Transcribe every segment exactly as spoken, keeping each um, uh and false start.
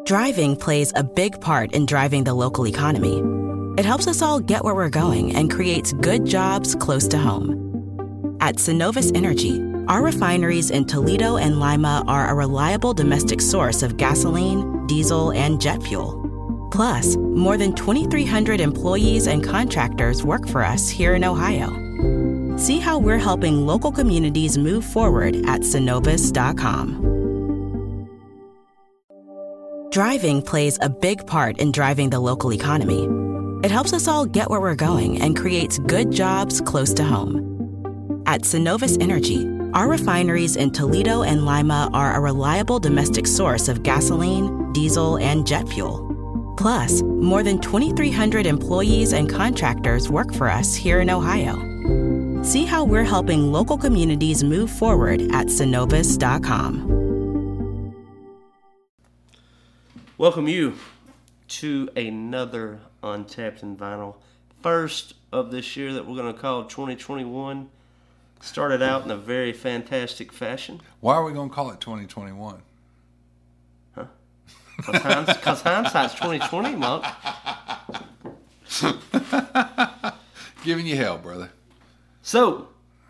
Driving plays a big part in driving the local economy. It helps us all get where we're going and creates good jobs close to home. At Synovus Energy, our refineries in Toledo and Lima are a reliable domestic source of gasoline, diesel, and jet fuel. Plus, more than twenty-three hundred employees and contractors work for us here in Ohio. See how we're helping local communities move forward at synovus dot com. Driving plays a big part in driving the local economy. It helps us all get where we're going and creates good jobs close to home. At Synovus Energy, our refineries in Toledo and Lima are a reliable domestic source of gasoline, diesel, and jet fuel. Plus, more than twenty-three hundred employees and contractors work for us here in Ohio. See how we're helping local communities move forward at synovus dot com. Welcome you to another Untapped and Vinyl. First of this year that we're going to call twenty twenty-one. Started out in a very fantastic fashion. Why are we going to call it twenty twenty-one? Huh? Because hindsight's twenty twenty, Monk. Giving you hell, brother. So,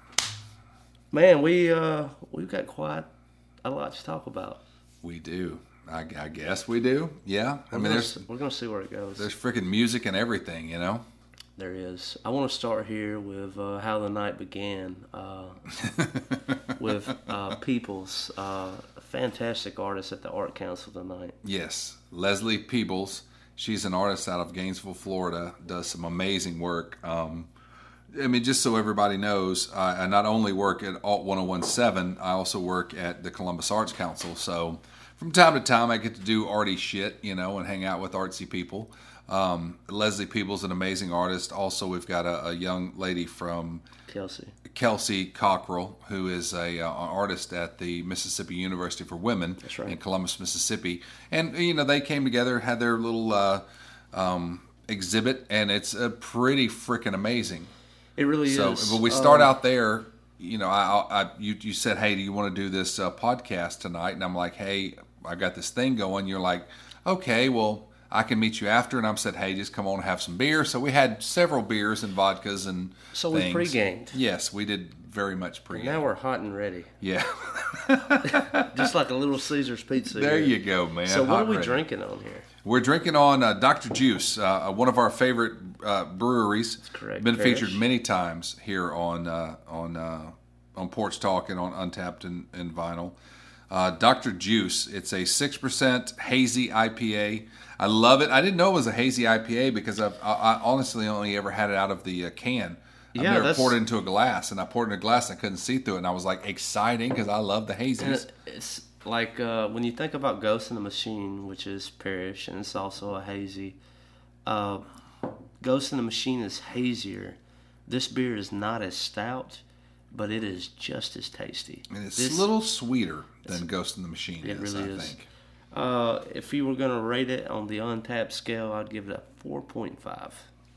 man, we, uh, we've got quite a lot to talk about. We do. I, I guess we do. Yeah. I we're mean, gonna, there's we're going to see where it goes. There's freaking music and everything, you know? There is. I want to start here with uh, how the night began uh, with uh, Peoples, uh, a fantastic artist at the Art Council tonight. Yes. Leslie Peebles. She's an artist out of Gainesville, Florida, does some amazing work. Um, I mean, just so everybody knows, I, I not only work at Alt ten seventeen, I also work at the Columbus Arts Council. So from time to time, I get to do arty shit, you know, and hang out with artsy people. Um, Leslie Peebles, an amazing artist. Also, we've got a, a young lady from Kelsey. Kelsey Cockrell, who is a, uh, an artist at the Mississippi University for Women. That's right. In Columbus, Mississippi. And, you know, they came together, had their little uh, um, exhibit, and it's uh, pretty freaking amazing. It really so, is. But we start um, out there, you know, I, I, you, you said, hey, do you want to do this uh, podcast tonight? And I'm like, hey, I got this thing going. You're like, okay, well, I can meet you after. And I said, hey, just come on and have some beer. So we had several beers and vodkas and So things. we pre-gamed. Yes, we did very much pre-game. Now we're hot and ready. Yeah. Just like a Little Caesar's pizza. There here. you go, man. So what Hot are we ready. drinking on here? We're drinking on uh, Doctor Juice, uh, one of our favorite uh, breweries. That's correct. Been Parrish. featured many times here on uh, on uh, on Porch Talk and on Untapped and, and Vinyl. Uh, Doctor Juice. It's a six percent hazy I P A. I love it. I didn't know it was a hazy I P A because I've, I, I honestly only ever had it out of the uh, can. I've Yeah, never that's- poured it into a glass, and I poured it in a glass and I couldn't see through it, and I was like exciting because I love the hazies. And it- it's like uh, when you think about Ghost in the Machine, which is Parrish, and it's also a hazy. Uh, Ghost in the Machine is hazier. This beer is not as stout, but it is just as tasty. And it's This- a little sweeter than Ghost in the Machine It is, really I is. think. Uh, if you were going to rate it on the Untapped scale, I'd give it a four point five.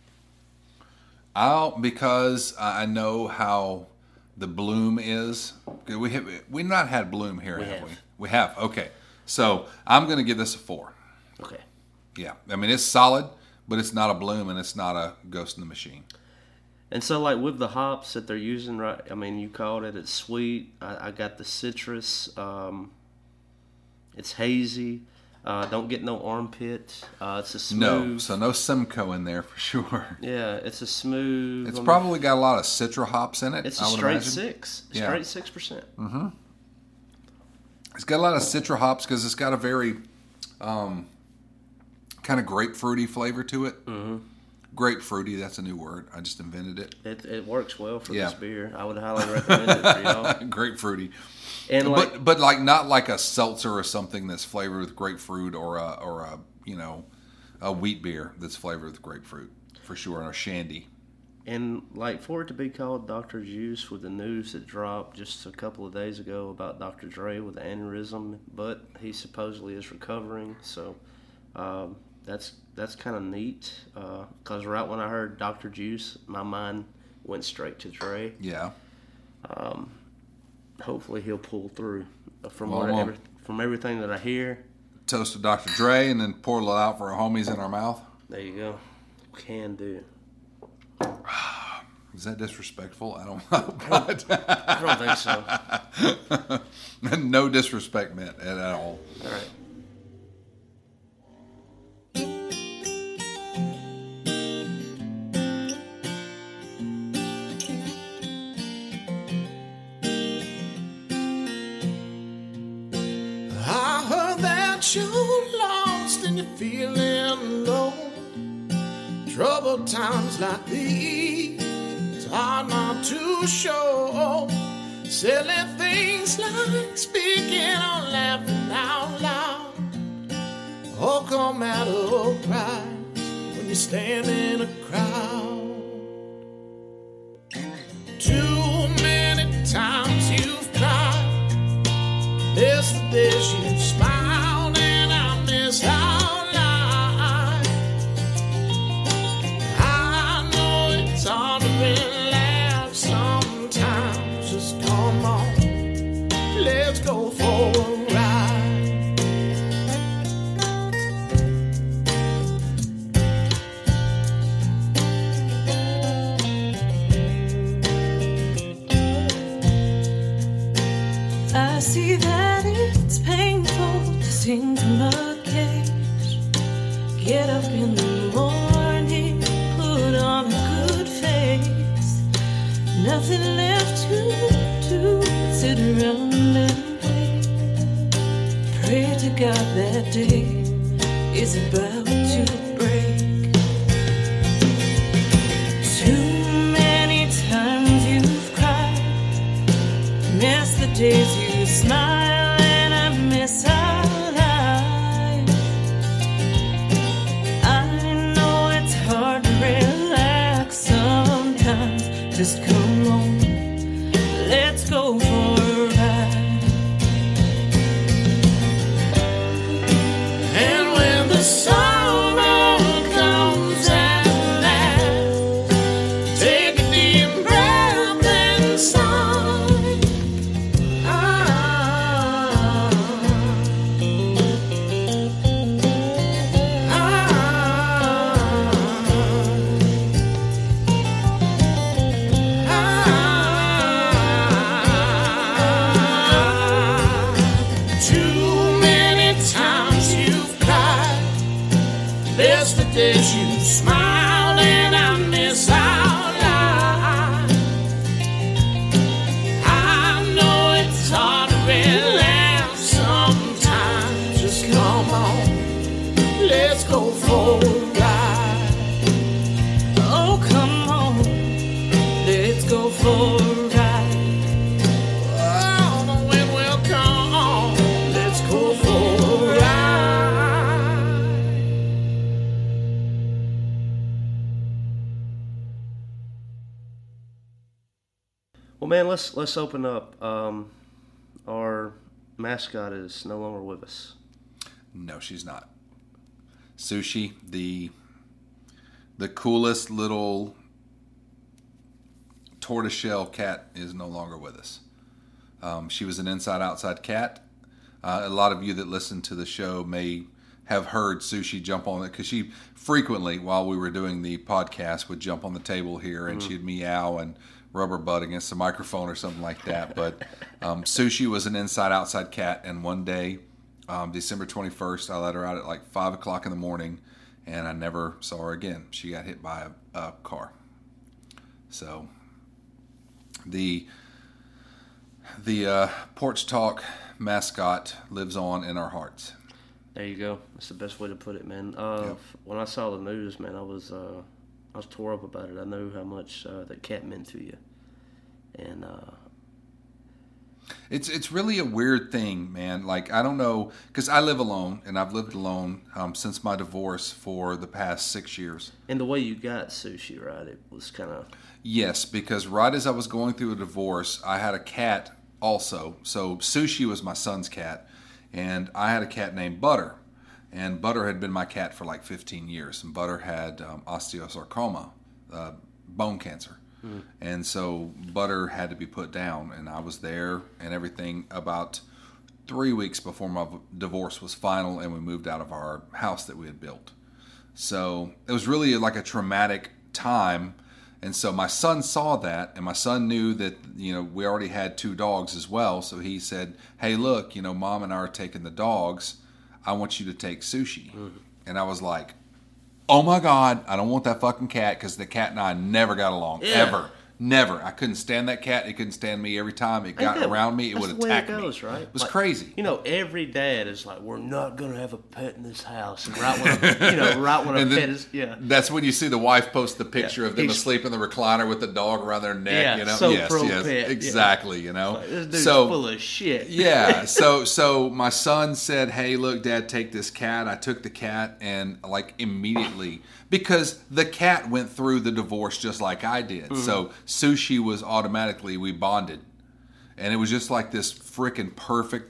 I'll because I know how the bloom is. We have we not had bloom here, We have, have. we? We have. Okay, so I'm going to give this a four. Okay. Yeah, I mean it's solid, but it's not a bloom and it's not a Ghost in the Machine. And so, like, with the hops that they're using, right, I mean, you called it, it's sweet. I, I got the citrus. Um, it's hazy. Uh, don't get no armpit. Uh, it's a smooth. No, so no Simcoe in there for sure. Yeah, it's a smooth. It's let me- probably got a lot of Citra hops in it. It's a I would straight imagine. six. Yeah. Straight six percent. It's got a lot of Citra hops because it's got a very um, kind of grapefruity flavor to it. Mm-hmm. Grapefruity, that's a new word. I just invented it. It it works well for Yeah. this beer. I would highly recommend it for y'all. Grapefruity. And like, But but like not like a seltzer or something that's flavored with grapefruit or a or a you know a wheat beer that's flavored with grapefruit for sure, or shandy. And like for it to be called Doctor Juice with the news that dropped just a couple of days ago about Doctor Dre with the aneurysm, but he supposedly is recovering. So um, that's that's kind of neat. Because uh, right when I heard Doctor Juice, my mind went straight to Dre. Yeah. Hopefully he'll pull through. From Well, what, well- every, from everything that I hear, toast to Doctor Dre and then pour it out for our homies in our mouth? There you go. Can do. Is that disrespectful? I don't know. But I don't think so. No disrespect meant at all. All right. You're lost and you're feeling low. Troubled times like these, it's hard not to show. Silly things like speaking or laughing out loud all come out of pride when you stand in a crowd. Too many times you've cried, there's the days you smile. I see that it's painful to sing from a cage. Get up in the morning, put on a good face. Nothing left to do but sit around and wait. Pray to God that day is about to break. Too many times you've cried, miss the days you smile, and I miss our lives. I know it's hard to relax sometimes. Just come on, let's go for a ride. And when the sorrow comes at last, take a deep breath and sigh. Days you smiled and I miss our life. I know it's hard to relax sometimes. Just come on, let's go for a ride. Oh, come on, let's go for a ride. Oh, the wind will come on, let's go for a ride. Well, man, let's let's open up. Um, our mascot is no longer with us. No, she's not. Sushi, the the coolest little tortoiseshell cat, is no longer with us. Um, she was an inside-outside cat. Uh, a lot of you that listen to the show may have heard Sushi jump on it, because she frequently, while we were doing the podcast, would jump on the table here and mm. she'd meow and rubber butt against the microphone or something like that. But um, Sushi was an inside-outside cat, and one day, um, December twenty-first, I let her out at like five o'clock in the morning, and I never saw her again. She got hit by a, a car. So the the uh, Porch Talk mascot lives on in our hearts. There you go. That's the best way to put it, man. Uh, yep. When I saw the news, man, I was uh, I was tore up about it. I knew how much uh, that cat meant to you, and uh, it's it's really a weird thing, man. Like, I don't know, because I live alone, and I've lived alone um, since my divorce for the past six years. And the way you got Sushi, right? It was kind of yes, because right as I was going through a divorce, I had a cat also. So Sushi was my son's cat. And I had a cat named Butter, and Butter had been my cat for like fifteen years. And Butter had um, osteosarcoma, uh, bone cancer. Mm. And so Butter had to be put down, and I was there and everything. About three weeks before my divorce was final and we moved out of our house that we had built. So it was really like a traumatic time. And so my son saw that, and my son knew that, you know, we already had two dogs as well. So he said, hey, look, you know, Mom and I are taking the dogs. I want you to take Sushi. Mm-hmm. And I was like, oh my God, I don't want that fucking cat, because the cat and I never got along, yeah. ever. Never. I couldn't stand that cat. It couldn't stand me. Every time it got that, around me, it would attack me. That's the way it goes, right? It was like, crazy. You know, every dad is like, we're not going to have a pet in this house. And right when a, you know, right when a pet is, yeah. That's when you see the wife post the picture yeah. of them He's, asleep in the recliner with the dog around their neck. Yeah, you know? so yes, pro yes, pet. Exactly, yeah. you know. Like, this dude's so, full of shit. yeah. So, so my son said, hey, look, Dad, take this cat. I took the cat, and like immediately, because the cat went through the divorce just like I did. Mm-hmm. So Sushi was automatically, we bonded. And it was just like this freaking perfect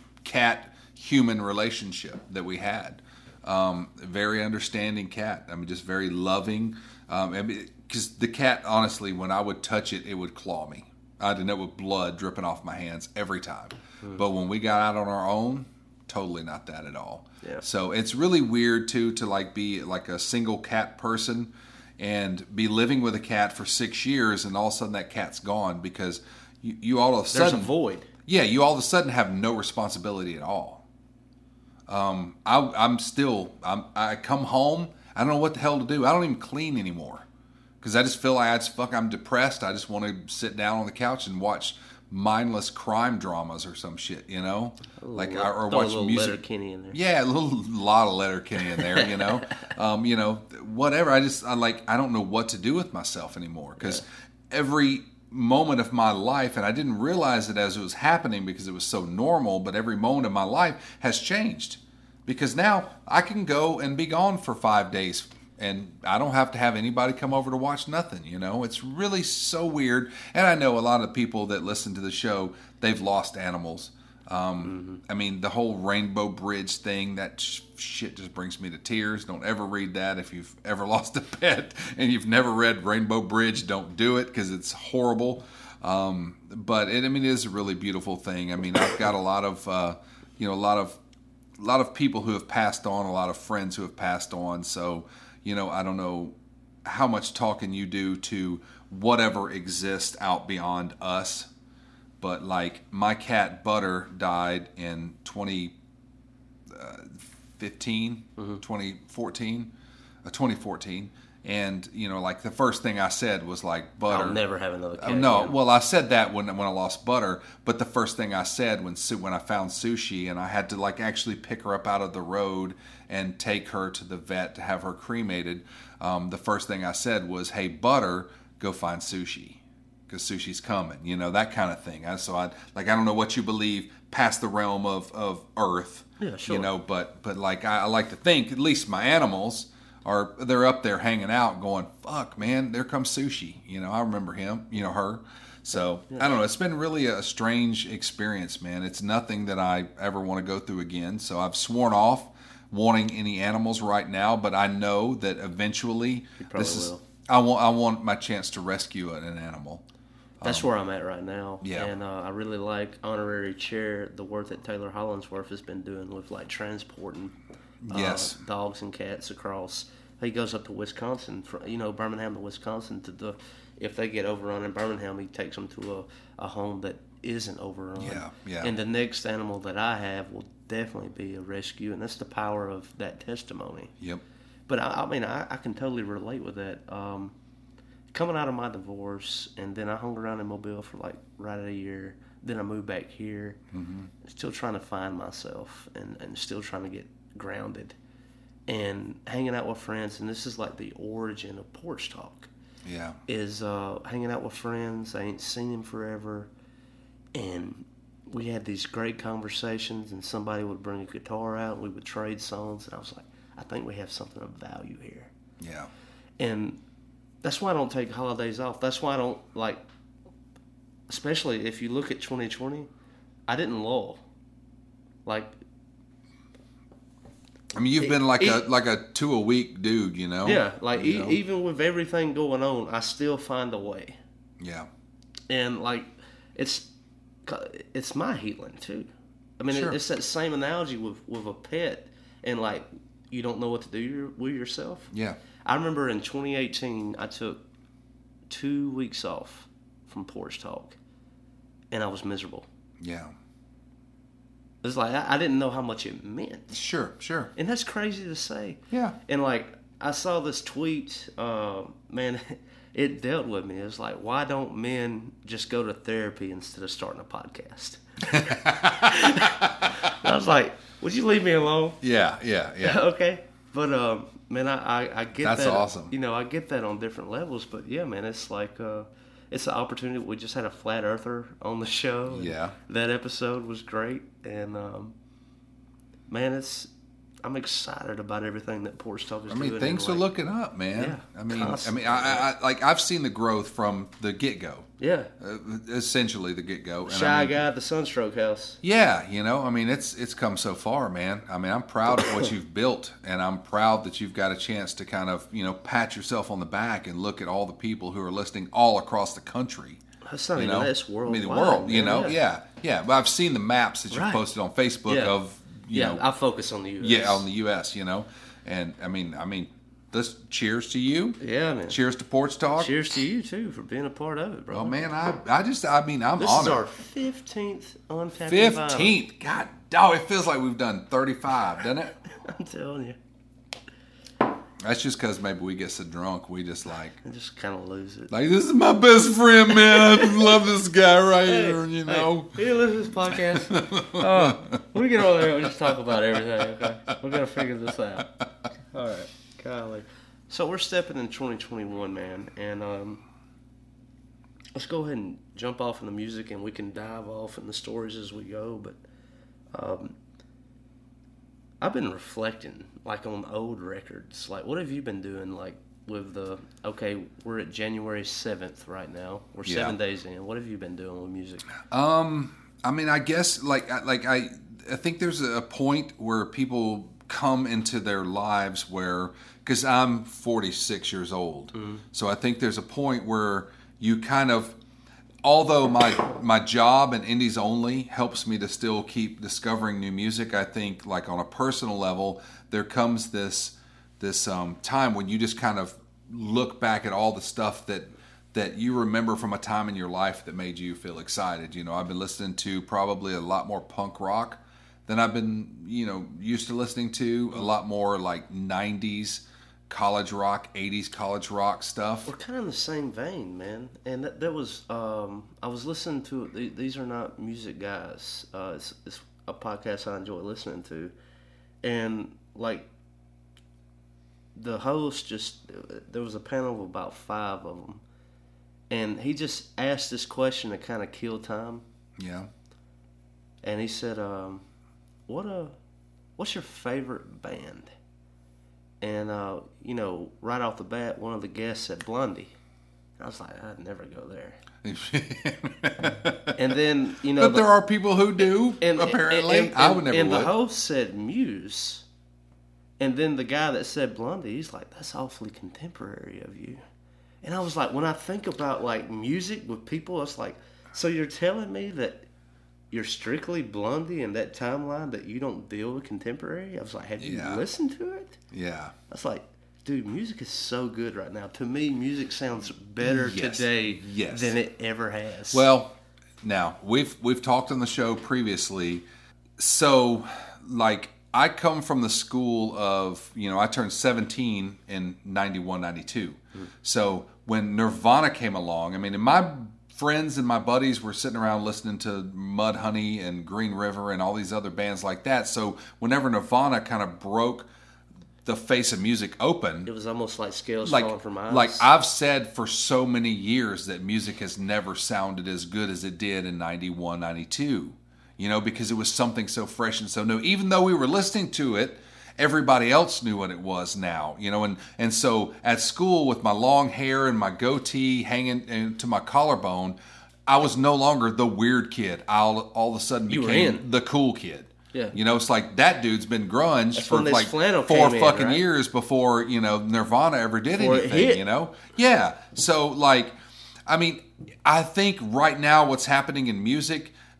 cat-human relationship that we had. Um, very understanding cat. I mean, just very loving. Um, I mean, because the cat, honestly, when I would touch it, it would claw me. I'd end up with blood dripping off my hands every time. Mm-hmm. But when we got out on our own, totally not that at all. Yeah. So it's really weird too to like be like a single cat person and be living with a cat for six years and all of a sudden that cat's gone, because you, you all of a sudden there's a void. Yeah, you all of a sudden have no responsibility at all. Um, I, I'm still I'm, I come home, I don't know what the hell to do. I don't even clean anymore because I just feel like I just fuck. I'm depressed. I just want to sit down on the couch and watch mindless crime dramas or some shit, you know, like little, or watch a little music. Letterkenny in there. Yeah, a little lot of Letterkenny in there, you know, um, you know, whatever. I just I like I don't know what to do with myself anymore, because yeah. every moment of my life, and I didn't realize it as it was happening because it was so normal, but every moment of my life has changed, because now I can go and be gone for five days. And I don't have to have anybody come over to watch nothing, you know. It's really so weird. And I know a lot of people that listen to the show, they've lost animals. Um, mm-hmm. I mean, the whole Rainbow Bridge thing, that sh- shit just brings me to tears. Don't ever read that. If you've ever lost a pet and you've never read Rainbow Bridge, don't do it, because it's horrible. Um, but it, I mean, it is a really beautiful thing. I mean, I've got a lot of, uh, you know, a lot of, a lot of people who have passed on, a lot of friends who have passed on. So, you know, I don't know how much talking you do to whatever exists out beyond us, but like my cat Butter died in twenty fifteen, mm-hmm. twenty fourteen, uh, twenty fourteen. And, you know, like the first thing I said was like, Butter. I'll never have another cat. Uh, no, again. Well, I said that when when I lost Butter, but the first thing I said when when I found Sushi and I had to like actually pick her up out of the road and take her to the vet to have her cremated, um, the first thing I said was, hey, Butter, go find Sushi, because Sushi's coming, you know, that kind of thing. I, so I like, I don't know what you believe past the realm of, of Earth, yeah, sure. you know, but, but like, I, I like to think, at least my animals, are they're up there hanging out going, fuck, man, there comes Sushi. You know, I remember him, you know, her. So, yeah. I don't know. It's been really a strange experience, man. It's nothing that I ever want to go through again. So I've sworn off wanting any animals right now, but I know that eventually this is, will. I want, I want my chance to rescue an animal. That's um, where I'm at right now. Yeah. And uh, I really like honorary chair, the work that Taylor Hollingsworth has been doing with like transporting uh, yes. dogs and cats across. He goes up to Wisconsin, for, you know, Birmingham to Wisconsin. To the, if they get overrun in Birmingham, he takes them to a, a home that isn't overrun. Yeah, yeah. And the next animal that I have will definitely be a rescue, and that's the power of that testimony. Yep. But I, I mean, I, I can totally relate with that. Um, coming out of my divorce, and then I hung around in Mobile for like right at a year. Then I moved back here, mm-hmm. still trying to find myself, and, and still trying to get grounded. And hanging out with friends, and this is like the origin of Porch Talk. Yeah. Is uh, hanging out with friends. I ain't seen them forever. And we had these great conversations, and somebody would bring a guitar out, and we would trade songs. And I was like, I think we have something of value here. Yeah. And that's why I don't take holidays off. That's why I don't, like, especially if you look at twenty twenty, I didn't lull. Like, I mean, you've been like it, a like a two a week dude, you know. Yeah, like you e- know? even with everything going on, I still find a way. Yeah. And like, it's it's my healing too. I mean, Sure. it's that same analogy with, with a pet, and like you don't know what to do your, with yourself. Yeah. I remember in twenty eighteen, I took two weeks off from Porch Talk, and I was miserable. Yeah. It's like I, I didn't know how much it meant, Sure, sure. and that's crazy to say. Yeah. And like I saw this tweet, uh, man, it dealt with me. It was like, why don't men just go to therapy instead of starting a podcast? I was like, would you leave me alone? Yeah, yeah, yeah. Okay. But um, man, I, I, I get That's that. awesome. You know, I get that on different levels. But yeah, man, it's like uh, it's an opportunity. We just had a flat earther on the show. and Yeah. That episode was great, and um, man, it's I'm excited about everything that Porch Talk is I doing. mean, things and, are like, looking up, man. Yeah, I mean, I constantly. mean, I, I, I like I've seen the growth from the get go. Yeah. Uh, essentially, the get go. Shy guy at the Sunstroke House. Yeah, you know, I mean, it's it's come so far, man. I mean, I'm proud of what you've built, and I'm proud that you've got a chance to kind of, you know, pat yourself on the back and look at all the people who are listening all across the country. That's not You even know, this world. I mean, the world. You know, yeah. yeah, yeah. But I've seen the maps that you've Right. posted on Facebook Yeah. of, you Yeah, know, I focus on the U S. yeah, on the U S. You know, and I mean, I mean, let's cheers to you. Yeah, man. Cheers to Porch Talk. Cheers to you too for being a part of it, bro. Oh man, I I just I mean I'm This honored. is our fifteenth untapped vinyl. Fifteenth. God, oh, it feels like we've done thirty-five, doesn't it? I'm telling you, That's just because maybe we get so drunk, we just like I just kind of lose it. like this is my best friend, man. I love this guy right here. You know. Hey, you listen to this podcast? Oh, when we get over there, we just talk about everything. Okay, we're gonna figure this out. All right, golly. So we're stepping in twenty twenty-one, man, and um, let's go ahead and jump off in the music, and we can dive off in the stories as we go. But um, I've been reflecting, like on old records. Like, what have you been doing, like with the? Okay, we're at January seventh right now. We're Yeah. seven days in. What have you been doing with music? Um, I mean, I guess like I- like I I think there's a point where people come into their lives where, because I'm forty-six years old, so I think there's a point where you kind of, although my my job and indies only helps me to still keep discovering new music, I think like on a personal level there comes this this um, time when you just kind of look back at all the stuff that that you remember from a time in your life that made you feel excited. You know, I've been listening to probably a lot more punk rock than I've been, you know, used to listening to. A lot more like nineties college rock, eighties college rock stuff. We're kind of in the same vein, man. And that, that was, um, I was listening to, th- these are not music guys. Uh, it's, it's a podcast I enjoy listening to. And, like, the host just, there was a panel of about five of them. And he just asked this question to kind of kill time. Yeah. And he said, um, what a, what's your favorite band? And, uh, you know, right off the bat, one of the guests said Blondie. I was like, I'd never go there. And then, you know. But the, there are people who do, and, apparently. and, and, I would never And would. the host said Muse. And then the guy that said Blondie, he's like, that's awfully contemporary of you. And I was like, when I think about, like, music with people, it's like, so you're telling me that you're strictly Blondie in that timeline, that you don't deal with contemporary? I was like, have you Yeah. listened to it? Yeah. I was like, dude, music is so good right now. To me, music sounds better Yes. today Yes. than it ever has. Well, now we've we've talked on the show previously. So, like, I come from the school of, you know, I turned seventeen in ninety-one, ninety-two. Mm-hmm. So when Nirvana came along, I mean, and my friends and my buddies were sitting around listening to Mudhoney and Green River and all these other bands like that. So whenever Nirvana kind of broke the face of music open, it was almost like scales like, falling from eyes. like I've said for so many years that music has never sounded as good as it did in ninety-one, ninety-two. You know, because it was something so fresh and so new. Even though we were listening to it, everybody else knew what it was now. You know, and, and so at school with my long hair and my goatee hanging to my collarbone, I was no longer the weird kid. I all, all of a sudden You were became in. the cool kid. Yeah. You know, it's like that dude's been grunge That's for when this like flannel four came in, fucking right? years before, you know, Nirvana ever did Before it anything, hit. you know? Yeah. So, like, I mean, I think right now what's happening in music,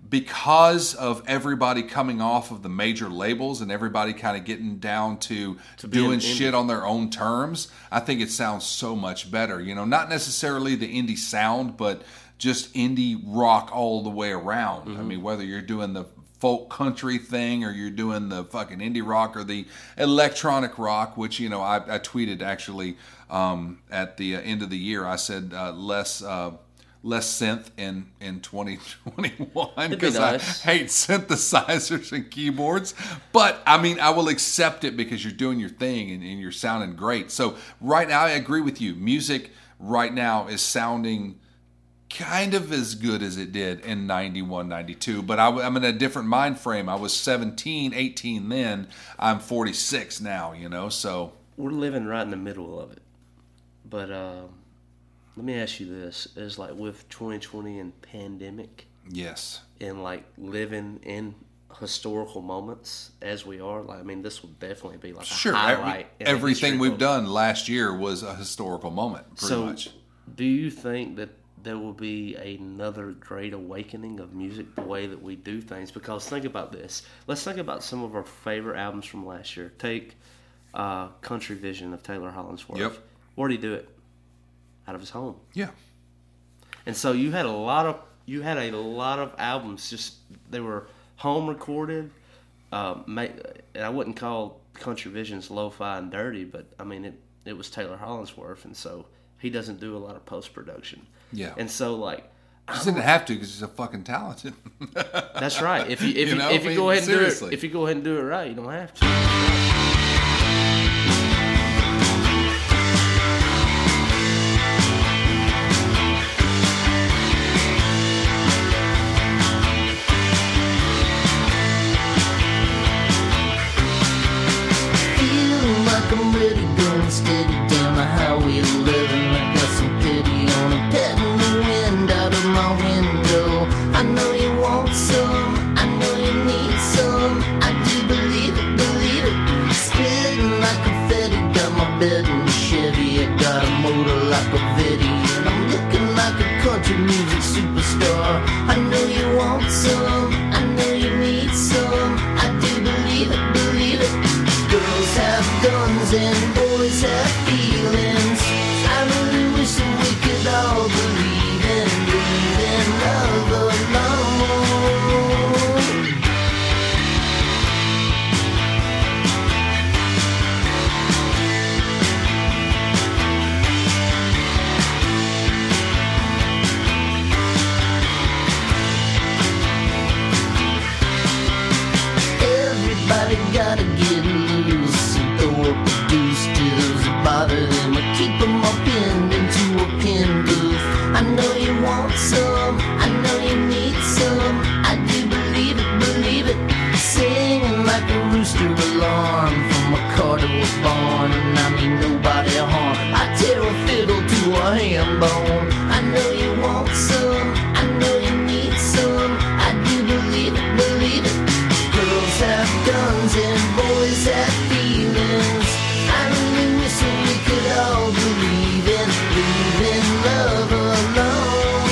because of everybody coming off of the major labels and everybody kind of getting down to, To be doing an shit indie. on their own terms, I think it sounds so much better. You know, not necessarily the indie sound, but just indie rock all the way around. Mm-hmm. I mean, whether you're doing the folk country thing or you're doing the fucking indie rock or the electronic rock, which, you know, I, I tweeted actually um, at the uh, end of the year. I said uh, less... Uh, less synth in, in twenty twenty-one because nice. I hate synthesizers and keyboards. But, I mean, I will accept it because you're doing your thing and, and you're sounding great. So, right now, I agree with you. Music right now is sounding kind of as good as it did in ninety-one, ninety-two. But I, I'm in a different mind frame. I was seventeen, eighteen then. I'm forty-six now, you know, so... We're living right in the middle of it. But, um... let me ask you this: is like with twenty twenty and pandemic, Yes. and like living in historical moments as we are, like I mean, this will definitely be like a Sure. highlight. Every, in the everything history we've book. done last year was a historical moment, pretty so, much. do you think that there will be another great awakening of music, the way that we do things? Because think about this. Let's think about some of our favorite albums from last year. Take uh, Country Vision of Taylor Hollingsworth. Yep. Where did he do it? Out of his home. Yeah. And so you had a lot of you had a lot of albums. Just they were home recorded. Um, ma- and I wouldn't call Country Visions lo-fi and dirty, but I mean it. It was Taylor Hollingsworth, and so he doesn't do a lot of post production. Yeah. And so like He didn't have to because he's so fucking talented. that's right. If you if You you, know, if you I go mean, ahead and seriously. do it, if you go ahead and do it right, you don't have to. Feeling like I'm ready, going steady down the highway eleven. I got some pity on a petting the wind out of my window. I know you want some, I know you need some. I do believe it, believe it. Spitting like confetti, got my bed in the Chevy. I got a motor like a Vetti, and I'm looking like a country music superstar. I know you want some, I know you need some. I do believe it, believe it. Girls have guns and boys have feelings. I really wish that we could all believe in, believe in love alone. Everybody gotta get loose and throw up the deuce to those that bother them or keep them all pinned into a pin booth. I know you want some, I know you need some. I do believe it, believe it. Singing like a rooster alarm from a car to a barn, and I mean nobody harm. I tear a fiddle to a ham bone. I know you want some, I know you need some. I do believe it, believe it. Girls have guns and boys have feelings. I really wish that we could all believe in, believe in love alone.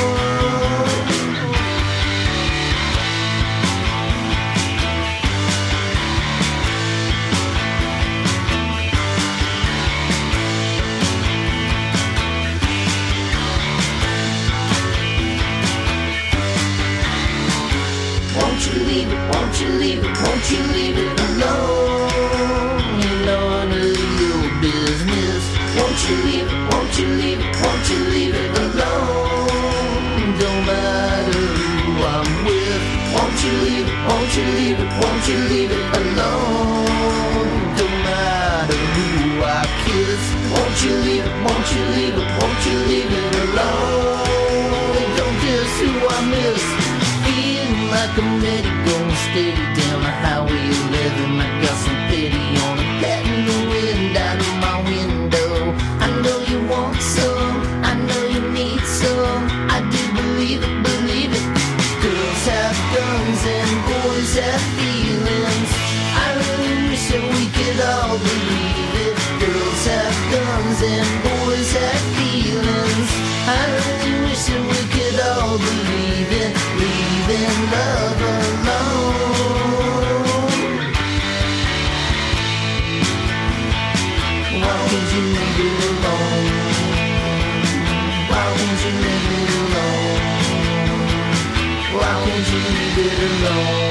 Won't you leave it, won't you leave it, won't you leave it alone? You know none of your business. Won't you leave it, won't you leave it, won't you leave it alone? Don't matter who I'm with. Won't you leave it, won't you leave it, won't you leave it alone? Don't matter who I kiss. Won't you leave it, won't you leave it, won't you leave it alone? Don't kiss who I miss. Feeling like I'm ready, going steady down the highway eleven. I got some pity on it, letting the wind out of my window. I know you want some, I know you need some. I do believe it, believe it. Girls have guns and boys have feelings. I really wish that we could all believe it. Girls have guns and boys have feelings. I really wish that we could all believe it, believe in love. you leave it alone? Why won't you leave it alone? Why won't you leave it alone?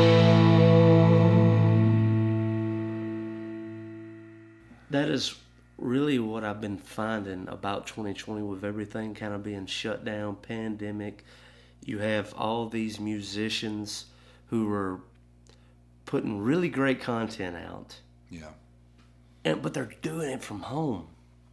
That is really what I've been finding about twenty twenty with everything kind of being shut down, pandemic. You have all these musicians who are putting really great content out. Yeah. And, but they're doing it from home.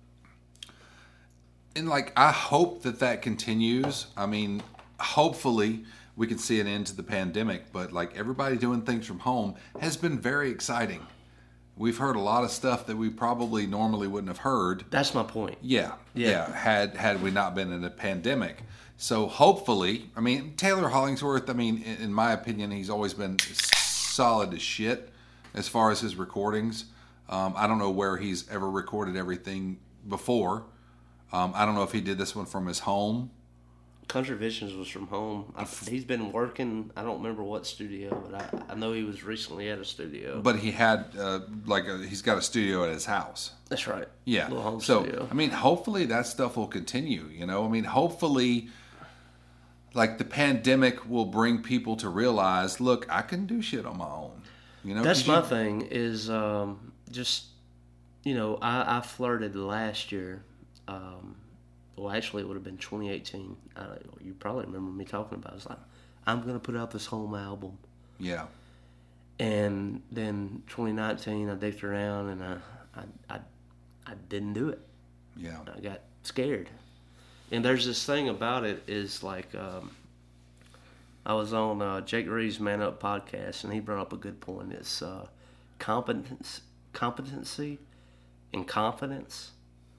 And, like, I hope that that continues. I mean, hopefully we can see an end to the pandemic. But, like, everybody doing things from home has been very exciting. We've heard a lot of stuff that we probably normally wouldn't have heard. That's my point. Yeah, Yeah. yeah. Had had we not been in a pandemic, so hopefully, I mean, Taylor Hollingsworth. I mean, in, in my opinion, he's always been solid as shit as far as his recordings. Um, I don't know where he's ever recorded everything before. Um, I don't know if he did this one from his home. Country Visions was from home. I, he's been working, I don't remember what studio, but I, I know he was recently at a studio. But he had, uh, like, a, he's got a studio at his house. That's right. Yeah. Little home so, studio. I mean, hopefully that stuff will continue, you know? I mean, hopefully, like, the pandemic will bring people to realize, look, I can do shit on my own. You know? That's 'Cause my you, thing is um, just, you know, I, I flirted last year. Um, well, actually, it would have been twenty eighteen. I, you probably remember me talking about it. It's like, I'm going to put out this home album. Yeah. And then twenty nineteen, I dicked around and I, I, I, I didn't do it. Yeah. I got scared. And there's this thing about it is like, um, I was on uh, Jake Reed's Man Up podcast, and he brought up a good point. It's uh, competence, competency and confidence.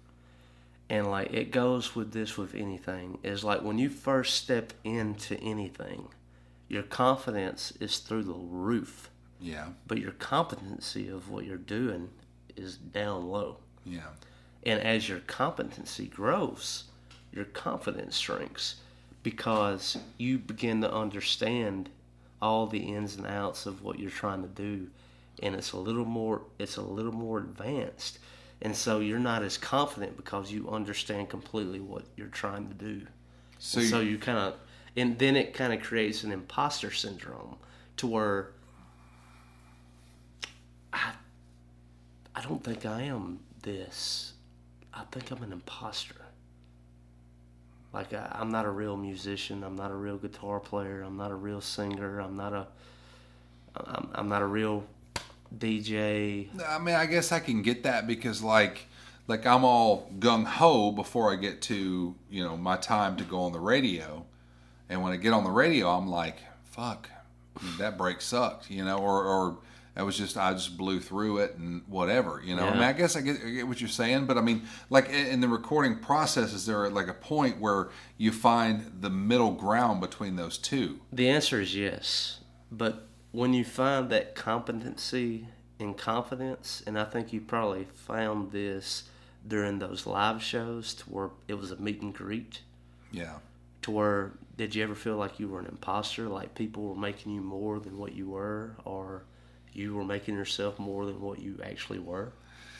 And like it goes with this with anything. Is like when you first step into anything, your confidence is through the roof. Yeah. But your competency of what you're doing is down low. Yeah. And as your competency grows, your confidence shrinks because you begin to understand all the ins and outs of what you're trying to do, and it's a little more it's a little more advanced. And so you're not as confident because you understand completely what you're trying to do. So, And you, so you kind of, and then it kind of creates an imposter syndrome to where I, I don't think I am this. I think I'm an imposter. Like I, I'm not a real musician. I'm not a real guitar player. I'm not a real singer. I'm not a. I'm, I'm not a real D J. I mean, I guess I can get that because, like, like I'm all gung ho before I get to, you know, my time to go on the radio, and when I get on the radio, I'm like, fuck, I mean, that break sucked, you know, or or that was just I just blew through it and whatever, you know. Yeah. I mean, I guess I get, I get what you're saying, but I mean, like in, in the recording process, is there like a point where you find the middle ground between those two? The answer is yes, but when you find that competency and confidence, and I think you probably found this during those live shows to where it was a meet and greet. Yeah. To where, did you ever feel like you were an imposter, like people were making you more than what you were, or you were making yourself more than what you actually were?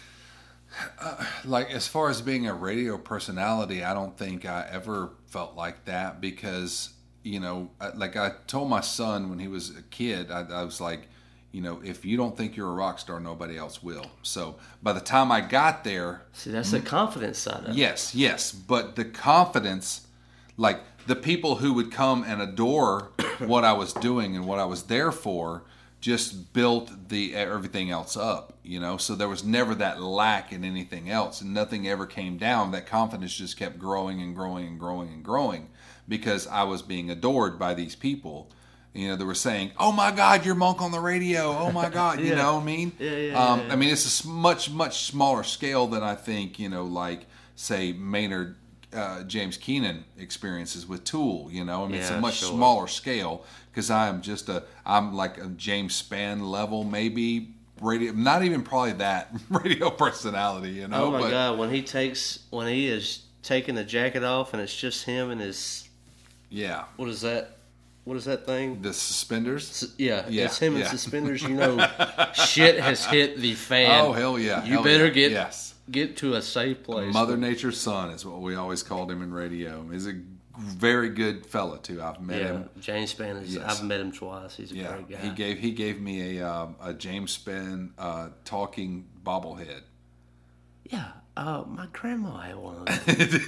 Uh, like, as far as being a radio personality, I don't think I ever felt like that because, you know, like I told my son when he was a kid, I, I was like, you know, if you don't think you're a rock star, nobody else will. So by the time I got there... See, that's the confidence side of it. Yes, yes. But the confidence, like the people who would come and adore what I was doing and what I was there for just built the everything else up, you know? So there was never that lack in anything else, and nothing ever came down. That confidence just kept growing and growing and growing and growing because I was being adored by these people. You know, they were saying, "Oh my God, you're Monk on the radio! Oh my God!" You Yeah. know what I mean? Yeah, yeah, um, yeah, yeah. I mean, it's a s- much, much smaller scale than I think, you know, like, say, Maynard uh, James Keenan experiences with Tool. You know, I mean, it's a Yeah, much sure. smaller scale because I'm just a, I'm like a James Spann level, maybe radio, not even probably that radio personality. You know? Oh my but, God, when he takes, when he is taking the jacket off and it's just him and his, Yeah. what is that? What is that thing? The suspenders. S- Yeah, Yeah, it's him in yeah. suspenders. You know, shit has hit the fan. Oh hell yeah! You hell better yeah. get yes. get to a safe place. Mother Nature's son is what we always called him in radio. He's a very good fella too. I've met yeah, him. James Spann is. Yes. I've met him twice. He's a Yeah, great guy. he gave he gave me a um, a James Spann uh, talking bobblehead. Yeah, uh, my grandma had one of those.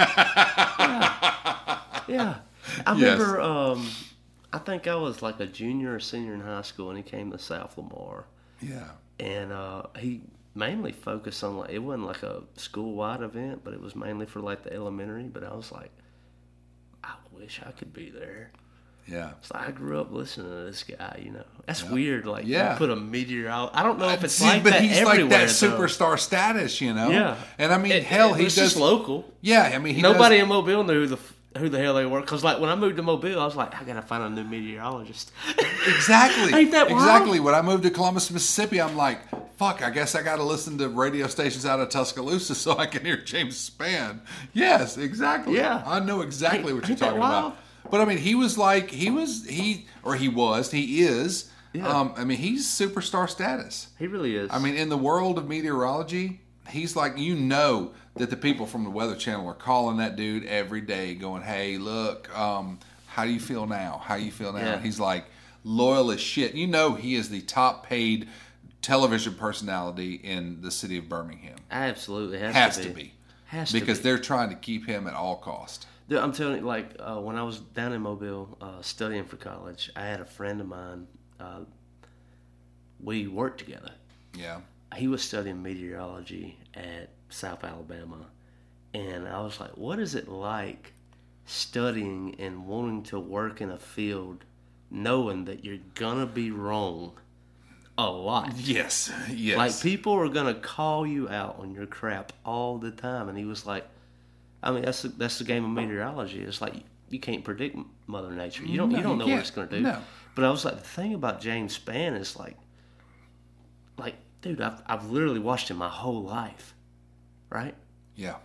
yeah. yeah, I remember. Um, I think I was like a junior or senior in high school, and he came to South Lamar. Yeah, and uh, he mainly focused on like it wasn't like a school wide event, but it was mainly for like the elementary. But I was like, I wish I could be there. yeah. So I grew up listening to this guy. You know, that's Yeah. weird. Like, Yeah. you put a meteor out. I don't know if it's See, like but that he's everywhere. like that though. superstar status, you know. Yeah, and I mean, It- hell, it he was does just local. Yeah, I mean, he Nobody does, in Mobile knew who the f- who the hell they were. Because like when I moved to Mobile, I was like, I gotta find a new meteorologist. exactly, Ain't that wild? exactly. When I moved to Columbus, Mississippi, I'm like, fuck. I guess I got to listen to radio stations out of Tuscaloosa so I can hear James Spann. Yes, exactly. Yeah. I know exactly Ain't- what you're ain't that talking wild? about. But I mean, he was like, he was he or he was he is. Yeah. Um, I mean, he's superstar status. He really is. I mean, in the world of meteorology, he's like, you know that the people from the Weather Channel are calling that dude every day going, hey, look, um, how do you feel now? How do you feel now? Yeah. And he's like, loyal as shit. You know he is the top paid television personality in the city of Birmingham. absolutely has, Has to to be. be. Has Because to be. they're trying to keep him at all cost. Dude, I'm telling you, like uh, when I was down in Mobile uh, studying for college, I had a friend of mine. Uh, we worked together. Yeah. He was studying meteorology at South Alabama, and I was like, "What is it like studying and wanting to work in a field, knowing that you're gonna be wrong a lot?" Yes. Yes. Like people are gonna call you out on your crap all the time, and he was like, "I mean, that's the, that's the game of meteorology. It's like you can't predict Mother Nature. You don't No, you don't you know what can't. it's gonna do." No. But I was like, the thing about James Spann is like, like, dude, I've I've literally watched him my whole life, right? Yeah.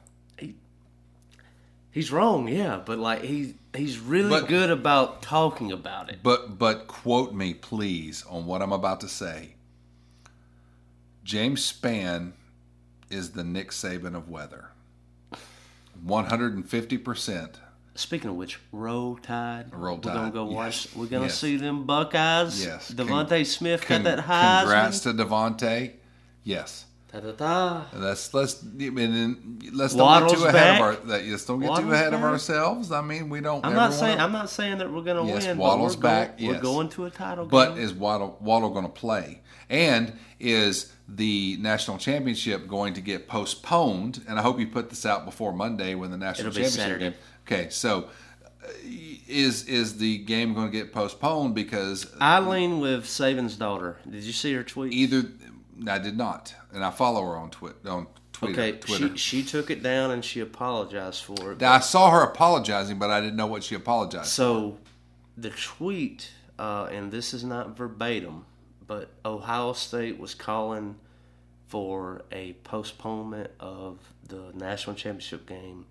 He's wrong, yeah, but like he he's really But- good about talking about it. But but quote me, please, on what I'm about to say. James Spann is the Nick Saban of weather. one hundred fifty percent. Speaking of which, Roll Tide. Roll We're gonna Tide, go yes, watch. We're gonna yes. see them Buckeyes. Yes. Devontae Smith Con- got that Heisman. Congrats to Devontae. Yes. Da, da, da. Let's let's and then let's don't get Waddle's too ahead back. of our that let's don't get too Waddle's ahead of back. ourselves. I mean, we don't. I'm ever not saying wanna- I'm not saying that we're gonna Yes, win. Waddle's but we're back, Going, yes. We're going to a title But game. is Waddle Waddle going to play? And is the national championship going to get postponed? And I hope you put this out before Monday when the national It'll be championship Saturday. game. Okay, so uh, is is the game going to get postponed because I lean with Saban's daughter. Did you see her tweet? either I did not, and I follow her on Twitter on Twitter. Okay, Twitter. she she took it down and she apologized for it. Now, I saw her apologizing, but I didn't know what she apologized. So, the tweet, uh, and this is not verbatim, but Ohio State was calling for a postponement of the national championship game.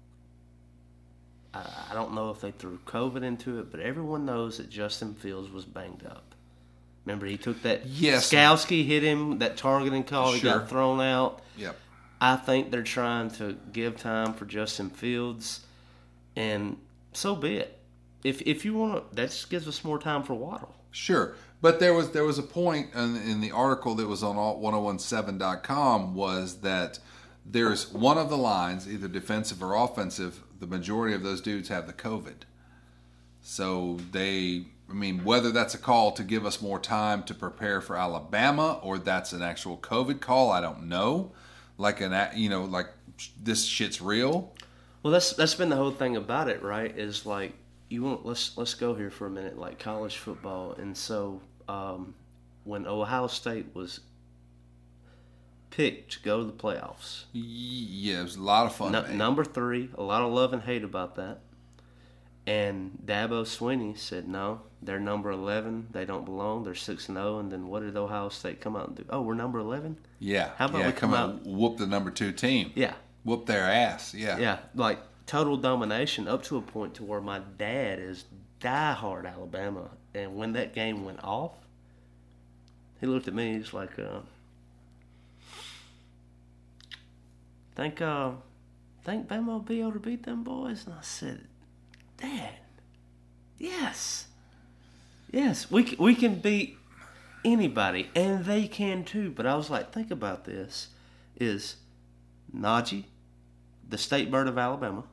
I, I don't know if they threw COVID into it, but everyone knows that Justin Fields was banged up. Remember, he took that. Yes. Skowski hit him, that targeting call. He Sure. got thrown out. Yep. I think they're trying to give time for Justin Fields, and so be it. If if you want to, that just gives us more time for Waddle. Sure, but there was there was a point in, in the article that was on one oh one seven dot com was that there's one of the lines, either defensive or offensive, the majority of those dudes have the COVID. So they, I mean, whether that's a call to give us more time to prepare for Alabama or that's an actual COVID call, I don't know. Like an, you know, like this shit's real. Well, that's that's been the whole thing about it, right? Is like you want let's let's go here for a minute, like college football, and so um, when Ohio State was picked to go to the playoffs, Yeah, it was a lot of fun. nu- mate. number three, a lot of love and hate about that. And Dabo Swinney said, no, they're number eleven. They don't belong. They're six and oh. And then what did Ohio State come out and do? Oh, we're number eleven? Yeah. How about yeah, we come out and whoop the number two team? Yeah. Whoop their ass. Yeah. Yeah. Like total domination up to a point to where my dad is diehard Alabama. And when that game went off, he looked at me. He's like, uh, think uh, think Bama will be able to beat them boys? And I said, Dad, yes, yes, we can, we can beat anybody, and they can too. But I was like, think about this: is Najee the state bird of Alabama?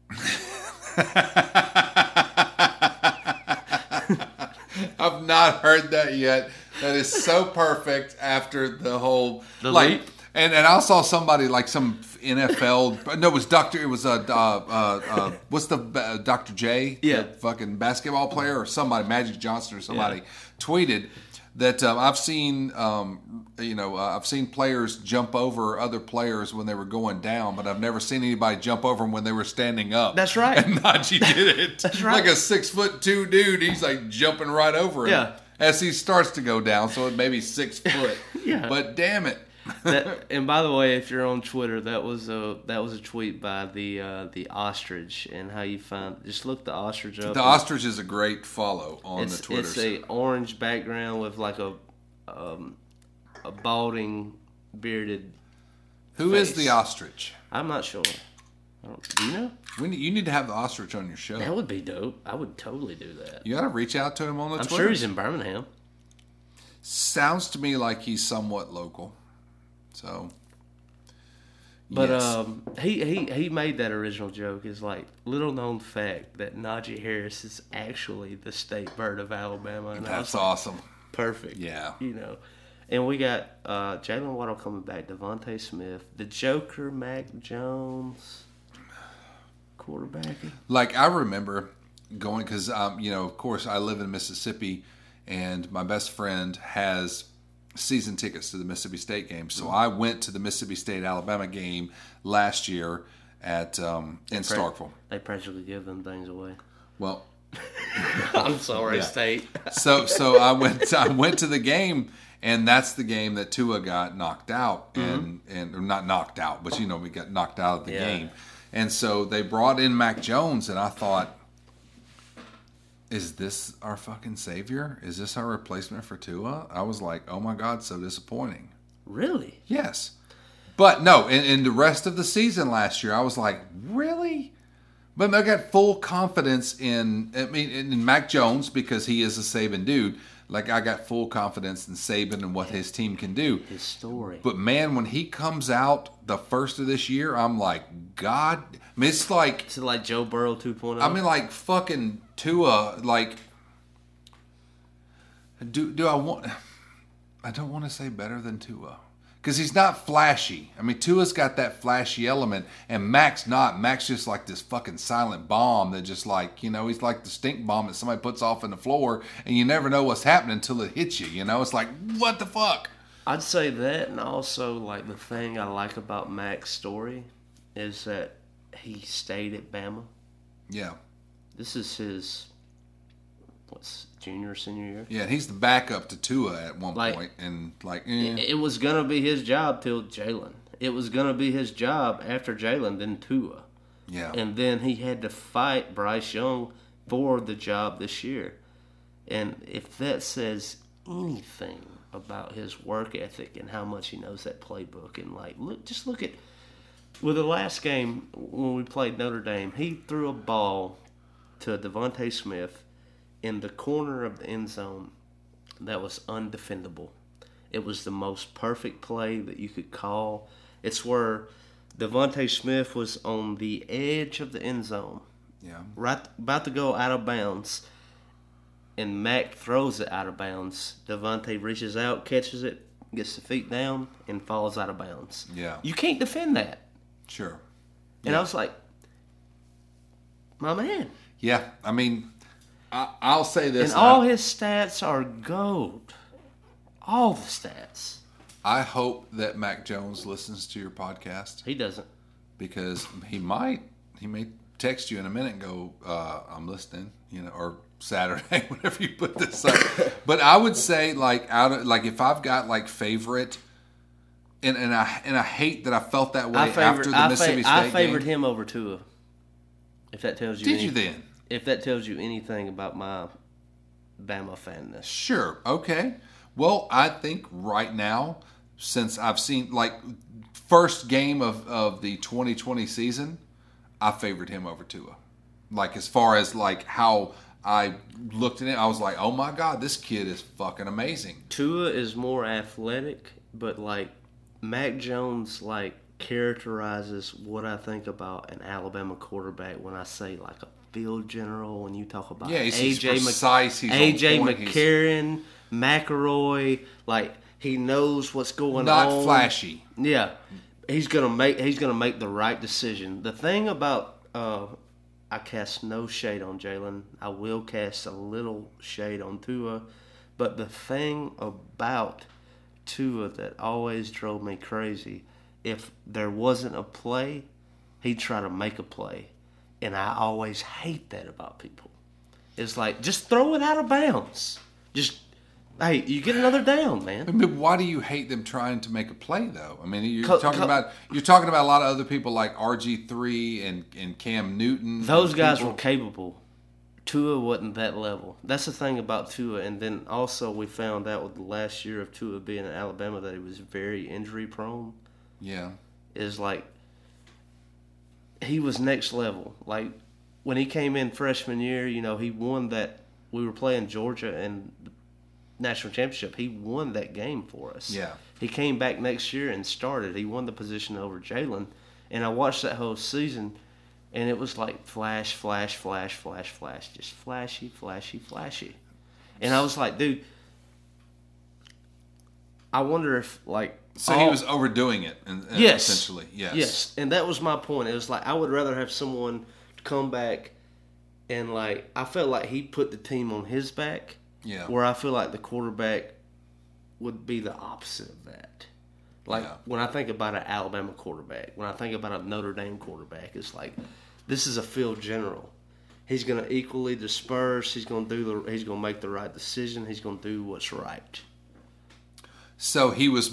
I've not heard that yet. That is so perfect after the whole The like, leap? and and I saw somebody like some N F L. No, it was Doctor. It was a uh, uh, uh, what's the uh, Doctor J? Yeah. the fucking basketball player or somebody, Magic Johnson or somebody, Yeah. tweeted that um, I've seen um, you know uh, I've seen players jump over other players when they were going down, but I've never seen anybody jump over them when they were standing up. That's right. And Najee did it. That's right. Like a six foot two dude, he's like jumping right over him. Yeah. As he starts to go down, so it may be six foot. Yeah. But damn it. That, and by the way, if you're on Twitter, that was a that was a tweet by the uh, the ostrich, and how you find just look the ostrich up. The ostrich is a great follow on it's, the Twitter. It's a orange background with like a um, a balding, bearded. Who is face. the ostrich? I'm not sure. I don't, do you know? We need, you need to have the ostrich on your show. That would be dope. I would totally do that. You got to reach out to him on the I'm Twitter. sure he's in Birmingham. Sounds to me like he's somewhat local. So, But yes. um, he, he he made that original joke. Is like little known fact that Najee Harris is actually the state bird of Alabama. And I was That's like, awesome. perfect. Yeah. You know. And we got uh, Jalen Waddle coming back, Devontae Smith, the Joker, Mac Jones, quarterbacking. Like, I remember going, because, um, you know, of course, I live in Mississippi, and my best friend has season tickets to the Mississippi State game. So I went to the Mississippi State-Alabama game last year at um, in Pra- Starkville. They practically give them things away. Well, I'm sorry, Yeah. State. so so I went I went to the game, and that's the game that Tua got knocked out, and and or not knocked out, but you know we got knocked out of the Yeah. game, and so they brought in Mac Jones, and I thought, is this our fucking savior? Is this our replacement for Tua? I was like, oh my god, so disappointing. Really? Yes, but no, in, in the rest of the season last year, I was like, really? But I got full confidence in, I mean, in Mac Jones because he is a Saban dude. Like, I got full confidence in Saban and what his team can do. His story. But, man, when he comes out the first of this year, I'm like, God. I mean, it's like, Is it like Joe Burrow two point oh? I mean, like, fucking Tua, like, do, do I want, I don't want to say better than Tua. Because he's not flashy. I mean, Tua's got that flashy element, and Mac's not. Mac's just like this fucking silent bomb that just like, you know, he's like the stink bomb that somebody puts off in the floor, and you never know what's happening until it hits you, you know? It's like, what the fuck? I'd say that, and also, like, the thing I like about Mac's story is that he stayed at Bama. Yeah. This is his, what's, junior or senior year? Yeah, he's the backup to Tua at one Like- point, and like, eh. It was going to be his job till Jalen. It was going to be his job after Jalen, then Tua. yeah. And then he had to fight Bryce Young for the job this year. And if that says anything about his work ethic and how much he knows that playbook, and like, look, just look at with the last game when we played Notre Dame, he threw a ball to Devontae Smith in the corner of the end zone that was undefendable. It was the most perfect play that you could call. It's where Devontae Smith was on the edge of the end zone, yeah. right about to go out of bounds, and Mac throws it out of bounds. Devontae reaches out, catches it, gets the feet down, and falls out of bounds. Yeah. You can't defend that. Sure. And I was like, my man. Yeah, I mean, I, I'll say this. And all I, his stats are gold. All the stats. I hope that Mac Jones listens to your podcast, He doesn't. because he might he may text you in a minute and go, uh, I'm listening, you know, or Saturday, whenever you put this up. But I would say, like, out of, like if I've got like favorite, and, and I and I hate that I felt that way I favored, after the I, Mississippi fa- State I favored game. him over Tua. If that tells you Did any- you then? If that tells you anything about my Bama fanness. Sure. Okay. Well, I think right now, since I've seen, like, first game of, of the twenty twenty season, I favored him over Tua. Like, as far as, like, how I looked at it, I was like, oh, my God, this kid is fucking amazing. Tua is more athletic, but, like, Mac Jones, like, characterizes what I think about an Alabama quarterback when I say, like, a field general, when you talk about Yeah, he's, A J he's precise. He's A J on point. McCarron, McElroy, like, he knows what's going Not on. Not flashy. Yeah. He's gonna make he's gonna make the right decision. The thing about uh, I cast no shade on Jalen. I will cast a little shade on Tua, but the thing about Tua that always drove me crazy, if there wasn't a play, he'd try to make a play, and I always hate that about people. It's like, just throw it out of bounds. Just Hey, you get another down, man. I mean, why do you hate them trying to make a play, though? I mean, you're Co- talking co- about you're talking about a lot of other people like R G three and, and Cam Newton. Those guys people. were capable. Tua wasn't that level. That's the thing about Tua. And then also we found out with the last year of Tua being in Alabama that he was very injury prone. Yeah. Is like he was next level. Like when he came in freshman year, you know, he won that. We were playing Georgia and the national championship. He won that game for us. Yeah. He came back next year and started. He won the position over Jalen. And I watched that whole season, and it was like flash, flash, flash, flash, flash. Just flashy, flashy, flashy. And I was like, dude, I wonder if, like... So all, he was overdoing it, and, and yes, essentially. Yes. Yes. And that was my point. It was like, I would rather have someone come back and, like, I felt like he put the team on his back. Yeah. Where I feel like the quarterback would be the opposite of that. Like, Yeah. when I think about an Alabama quarterback, when I think about a Notre Dame quarterback, it's like, this is a field general. He's going to equally disperse. He's going to do the. He's going to make the right decision. He's going to do what's right. So he was.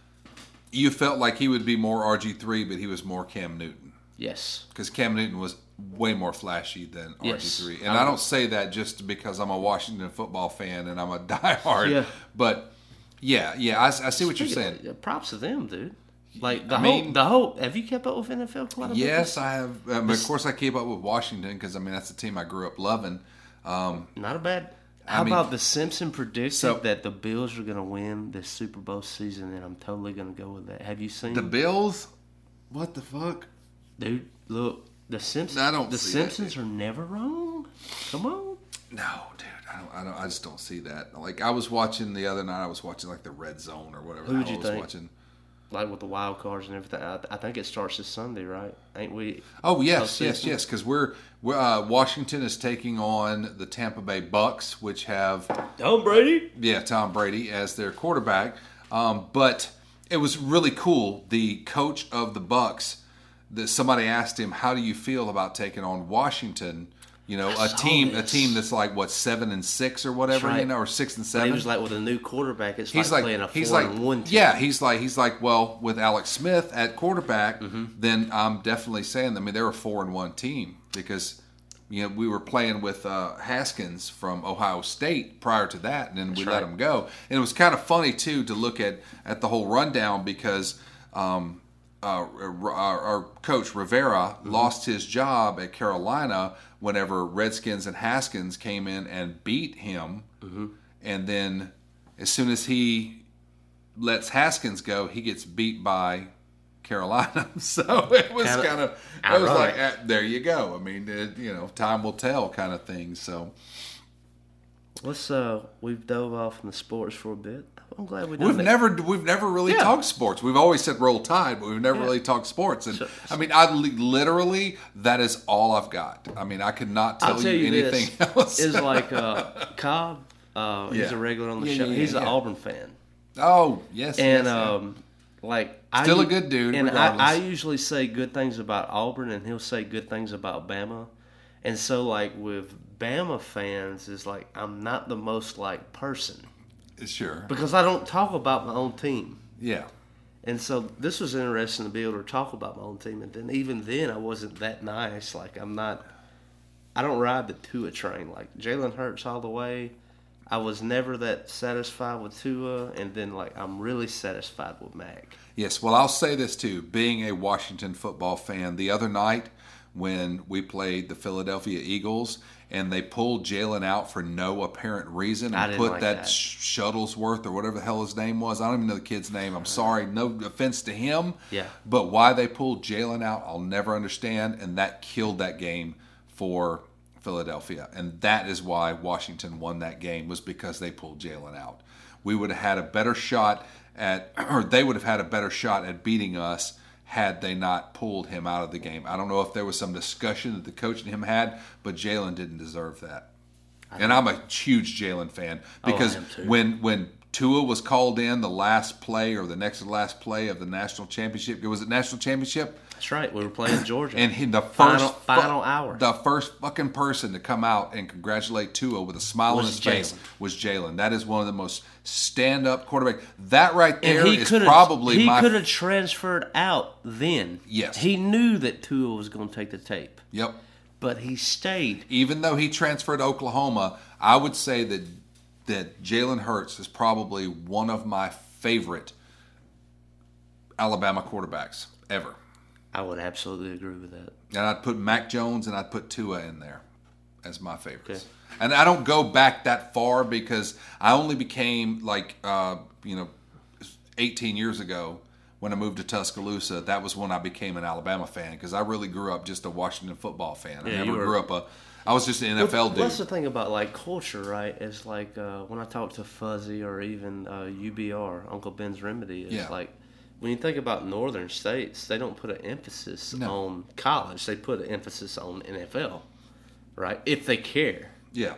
You felt like he would be more R G three, but he was more Cam Newton. Yes. Because Cam Newton was way more flashy than Yes. R G three. And I don't say that just because I'm a Washington football fan and I'm a diehard. Yeah. But, yeah, yeah, I, I see what you're Speaking saying. of- props to them, dude. Like the I whole, mean- the whole. Have you kept up with N F L quite a bit? Yes, I have. Um, of course, I keep up with Washington because, I mean, that's the team I grew up loving. Um, Not a bad. How I mean- about the Simpson predicted So- that the Bills are going to win this Super Bowl season, and I'm totally going to go with that. Have you seen the Bills? What the fuck? Dude, look, the Simpsons. I don't the see that, Simpsons are never wrong. Come on. No, dude, I don't, I don't. I just don't see that. Like I was watching the other night. I was watching like the Red Zone or whatever. Who the would hell you I was think? watching. Like with the wild cards and everything. I, I think it starts this Sunday, right? Ain't we? Oh yes, postseason? yes, yes. Because we're, we're uh, Washington is taking on the Tampa Bay Bucks, which have Tom Brady. yeah Tom Brady as their quarterback. Um, but it was really cool. The coach of the Bucks, that somebody asked him, "How do you feel about taking on Washington?" You know, I a saw team, a this. team that's like what seven and six or whatever, That's right. you know, or six and He seven. was like with a new quarterback. It's He's like, like, playing a he's four like, and one team. yeah, he's like, he's like, well, with Alex Smith at quarterback, Mm-hmm. then I'm definitely saying, I mean, they're a four and one team because, you know, we were playing with uh, Haskins from Ohio State prior to that, and then we That's let right. him go. And it was kind of funny too to look at at the whole rundown because. Um, Uh, our, our coach Rivera Mm-hmm. lost his job at Carolina whenever Redskins and Haskins came in and beat him, Mm-hmm. and then as soon as he lets Haskins go, he gets beat by Carolina. So it was Kinda kind of it was ironic. like eh, there you go. I mean, it, you know, time will tell, kind of thing. So Let's. Uh, we've dove off in the sports for a bit. I'm glad we done we've that. never we've never really Yeah. talked sports. We've always said roll tide, but we've never Yeah. really talked sports. And So- I mean, I li- literally that is all I've got. I mean, I could not tell, I'll tell you, anything this else. is like uh, Cobb. Uh, He's Yeah. a regular on the Yeah, show. yeah, he's an yeah. Auburn fan, oh yes, and yes, yeah. um, like Still I, a good dude, And I, regardless. I usually say good things about Auburn, and he'll say good things about Bama. And so, like with Bama fans, is like I'm not the most like person sure, because I don't talk about my own team. yeah. And so this was interesting to be able to talk about my own team. And then even then, I wasn't that nice. Like I'm not. I don't ride the Tua train. Like Jalen Hurts all the way. I was never that satisfied with Tua, and then like I'm really satisfied with Mac. Yes, well, I'll say this too. Being a Washington football fan, the other night when we played the Philadelphia Eagles and they pulled Jalen out for no apparent reason I and didn't put like that, that. Sh- Shuttlesworth or whatever the hell his name was. I don't even know the kid's name. I'm sorry. No offense to him. Yeah. But why they pulled Jalen out, I'll never understand. And that killed that game for Philadelphia. And that is why Washington won that game, was because they pulled Jalen out. We would have had a better shot at, or they would have had a better shot at beating us had they not pulled him out of the game. I don't know if there was some discussion that the coach and him had, but Jalen didn't deserve that. And I'm a huge Jalen fan because oh, I am too. when when Tua was called in the last play or the next to last play of the national championship, was it national championship? That's right. We were playing Georgia. And he, the first Final- fu- final hour. the first fucking person to come out and congratulate Tua with a smile on Was his face Jalen. was Jalen. That is one of the most stand-up quarterback. That right there And he is coulda- probably he my could have transferred out then. Yes. He knew that Tua was going to take the tape, Yep. but he stayed. Even though he transferred to Oklahoma, I would say that that Jalen Hurts is probably one of my favorite Alabama quarterbacks ever. I would absolutely agree with that. And I'd put Mac Jones and I'd put Tua in there as my favorites. Okay. And I don't go back that far because I only became like, uh, you know, eighteen years ago when I moved to Tuscaloosa. That was when I became an Alabama fan because I really grew up just a Washington football fan. I Yeah, never you were- grew up a. I was just an N F L Well, dude. that's the thing about like culture, right? Is like uh, when I talk to Fuzzy or even uh, U B R, Uncle Ben's Remedy, is Yeah. like when you think about northern states, they don't put an emphasis No. on college; they put an emphasis on N F L, right? If they care. Yeah.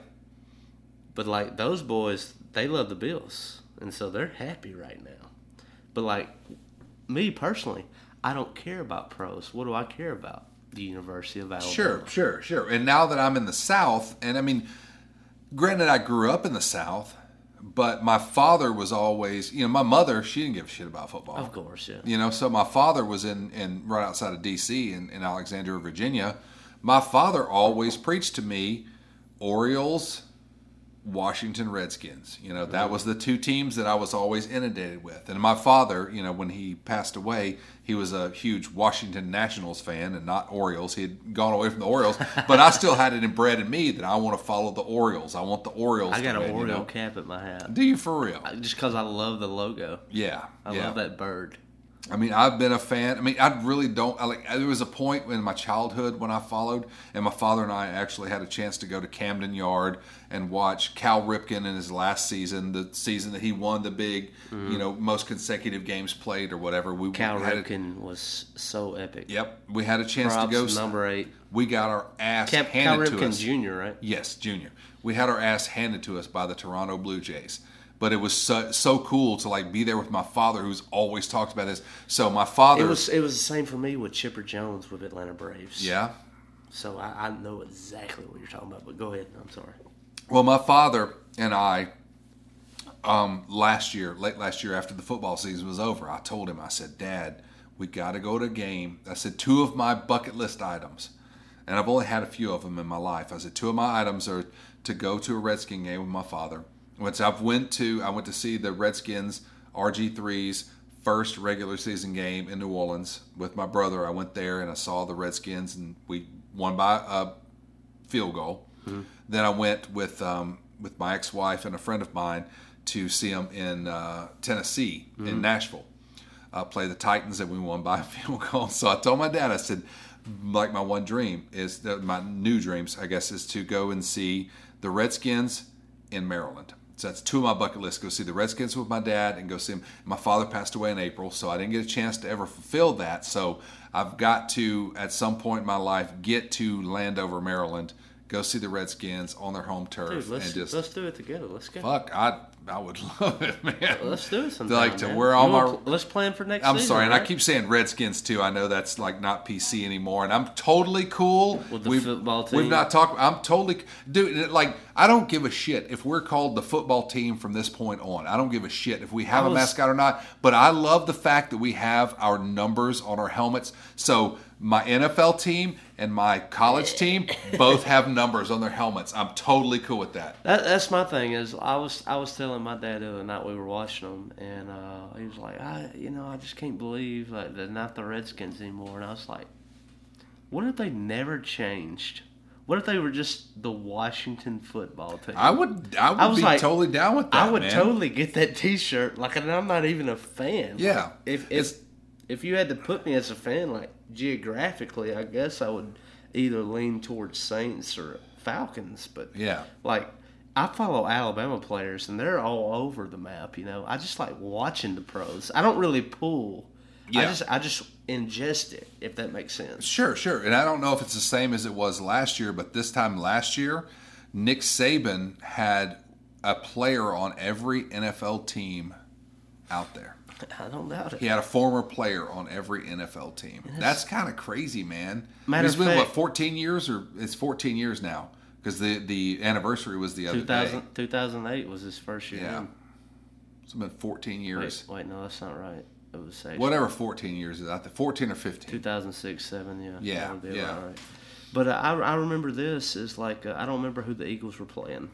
But like those boys, they love the Bills, and so they're happy right now. But like me personally, I don't care about pros. What do I care about? The University of Alabama. Sure, sure, sure. And now that I'm in the South, and I mean, granted, I grew up in the South, but my father was always, you know, my mother, she didn't give a shit about football. Of course, yeah. You know, so my father was in, in right outside of D C in, in Alexandria, Virginia. My father always preached to me Orioles, Washington Redskins. You know, that was the two teams that I was always inundated with. And my father, you know, when he passed away, he was a huge Washington Nationals fan and not Orioles. He had gone away from the Orioles, but I still had it inbred in me that I want to follow the Orioles. I want the Orioles I got to an win, Oriole you know? cap at my house. Do you for real? Just because I love the logo. Yeah. I yeah. love that bird. I mean, I've been a fan. I mean, I really don't. I like. There was a point in my childhood when I followed, and my father and I actually had a chance to go to Camden Yard and watch Cal Ripken in his last season, the season that he won the big, mm-hmm. you know, most consecutive games played or whatever. We Cal had Ripken a, was so epic. Yep, we had a chance Props to go. Number eight. We got our ass Cap, handed Cal to Ripken us. Junior, right? Yes, Junior. We had our ass handed to us by the Toronto Blue Jays. But it was so, so cool to like be there with my father, who's always talked about this. So my father, It was it was the same for me with Chipper Jones with Atlanta Braves. yeah. So I, I know exactly what you're talking about. But go ahead. I'm sorry. Well, my father and I, um, last year, late last year, after the football season was over, I told him, I said, Dad, we got to go to a game. I said, two of my bucket list items, and I've only had a few of them in my life. I said, two of my items are to go to a Redskin game with my father. Once I've went to, I went to see the Redskins R G three's first regular season game in New Orleans with my brother. I went there and I saw the Redskins, and we won by a field goal. Mm-hmm. Then I went with um, with my ex-wife and a friend of mine to see them in uh, Tennessee, mm-hmm. in Nashville, uh, play the Titans, and we won by a field goal. So I told my dad, I said, like my one dream is, that my new dreams, I guess, is to go and see the Redskins in Maryland. So that's two of my bucket lists. Go see the Redskins with my dad and go see him. My father passed away in April, so I didn't get a chance to ever fulfill that. So I've got to, at some point in my life, get to Landover, Maryland, go see the Redskins on their home turf. Dude, let's, and just, let's do it together. Let's go. fuck, I I would love it, man. Let's do it sometime, Like to man. where all You my... wanna pl- let's plan for next I'm season, sorry, and right? I keep saying Redskins too. I know that's like not P C anymore, and I'm totally cool With the We've, football team? We've not talked. I'm totally, dude. Like I don't give a shit if we're called the football team from this point on. I don't give a shit if we have I was, a mascot or not. But I love the fact that we have our numbers on our helmets. So my N F L team and my college team both have numbers on their helmets. I'm totally cool with that. that that's my thing. Is I was I was telling my dad the other night we were watching them, and uh, he was like, I you know I just can't believe like they're not the Redskins anymore. And I was like, what if they never changed? What if they were just the Washington football team? I would I would I was be like, totally down with that, I would man. totally get that T-shirt. Like, and I'm not even a fan. Yeah. Like, if if if you had to put me as a fan, like geographically, I guess I would either lean towards Saints or Falcons. But Yeah. like I follow Alabama players, and they're all over the map. You know, I just like watching the pros. I don't really pull. I Yeah. just I just ingest it, if that makes sense. Sure, sure. And I don't know if it's the same as it was last year, but this time last year, Nick Saban had a player on every N F L team out there. I don't doubt it. He had a former player on every N F L team. That's kind of crazy, man. Matter It's of been, fact- what, fourteen years? Or it's fourteen years now because the, the anniversary was the other day. two thousand eight was his first year. Yeah. in. It's been fourteen years. Wait, wait, no, that's not right. It was actually Whatever fourteen years is out there. fourteen or fifteen. two thousand six, seven, yeah. Yeah, That would be yeah. about right. But uh, I, I remember this is like, uh, I don't remember who the Eagles were playing.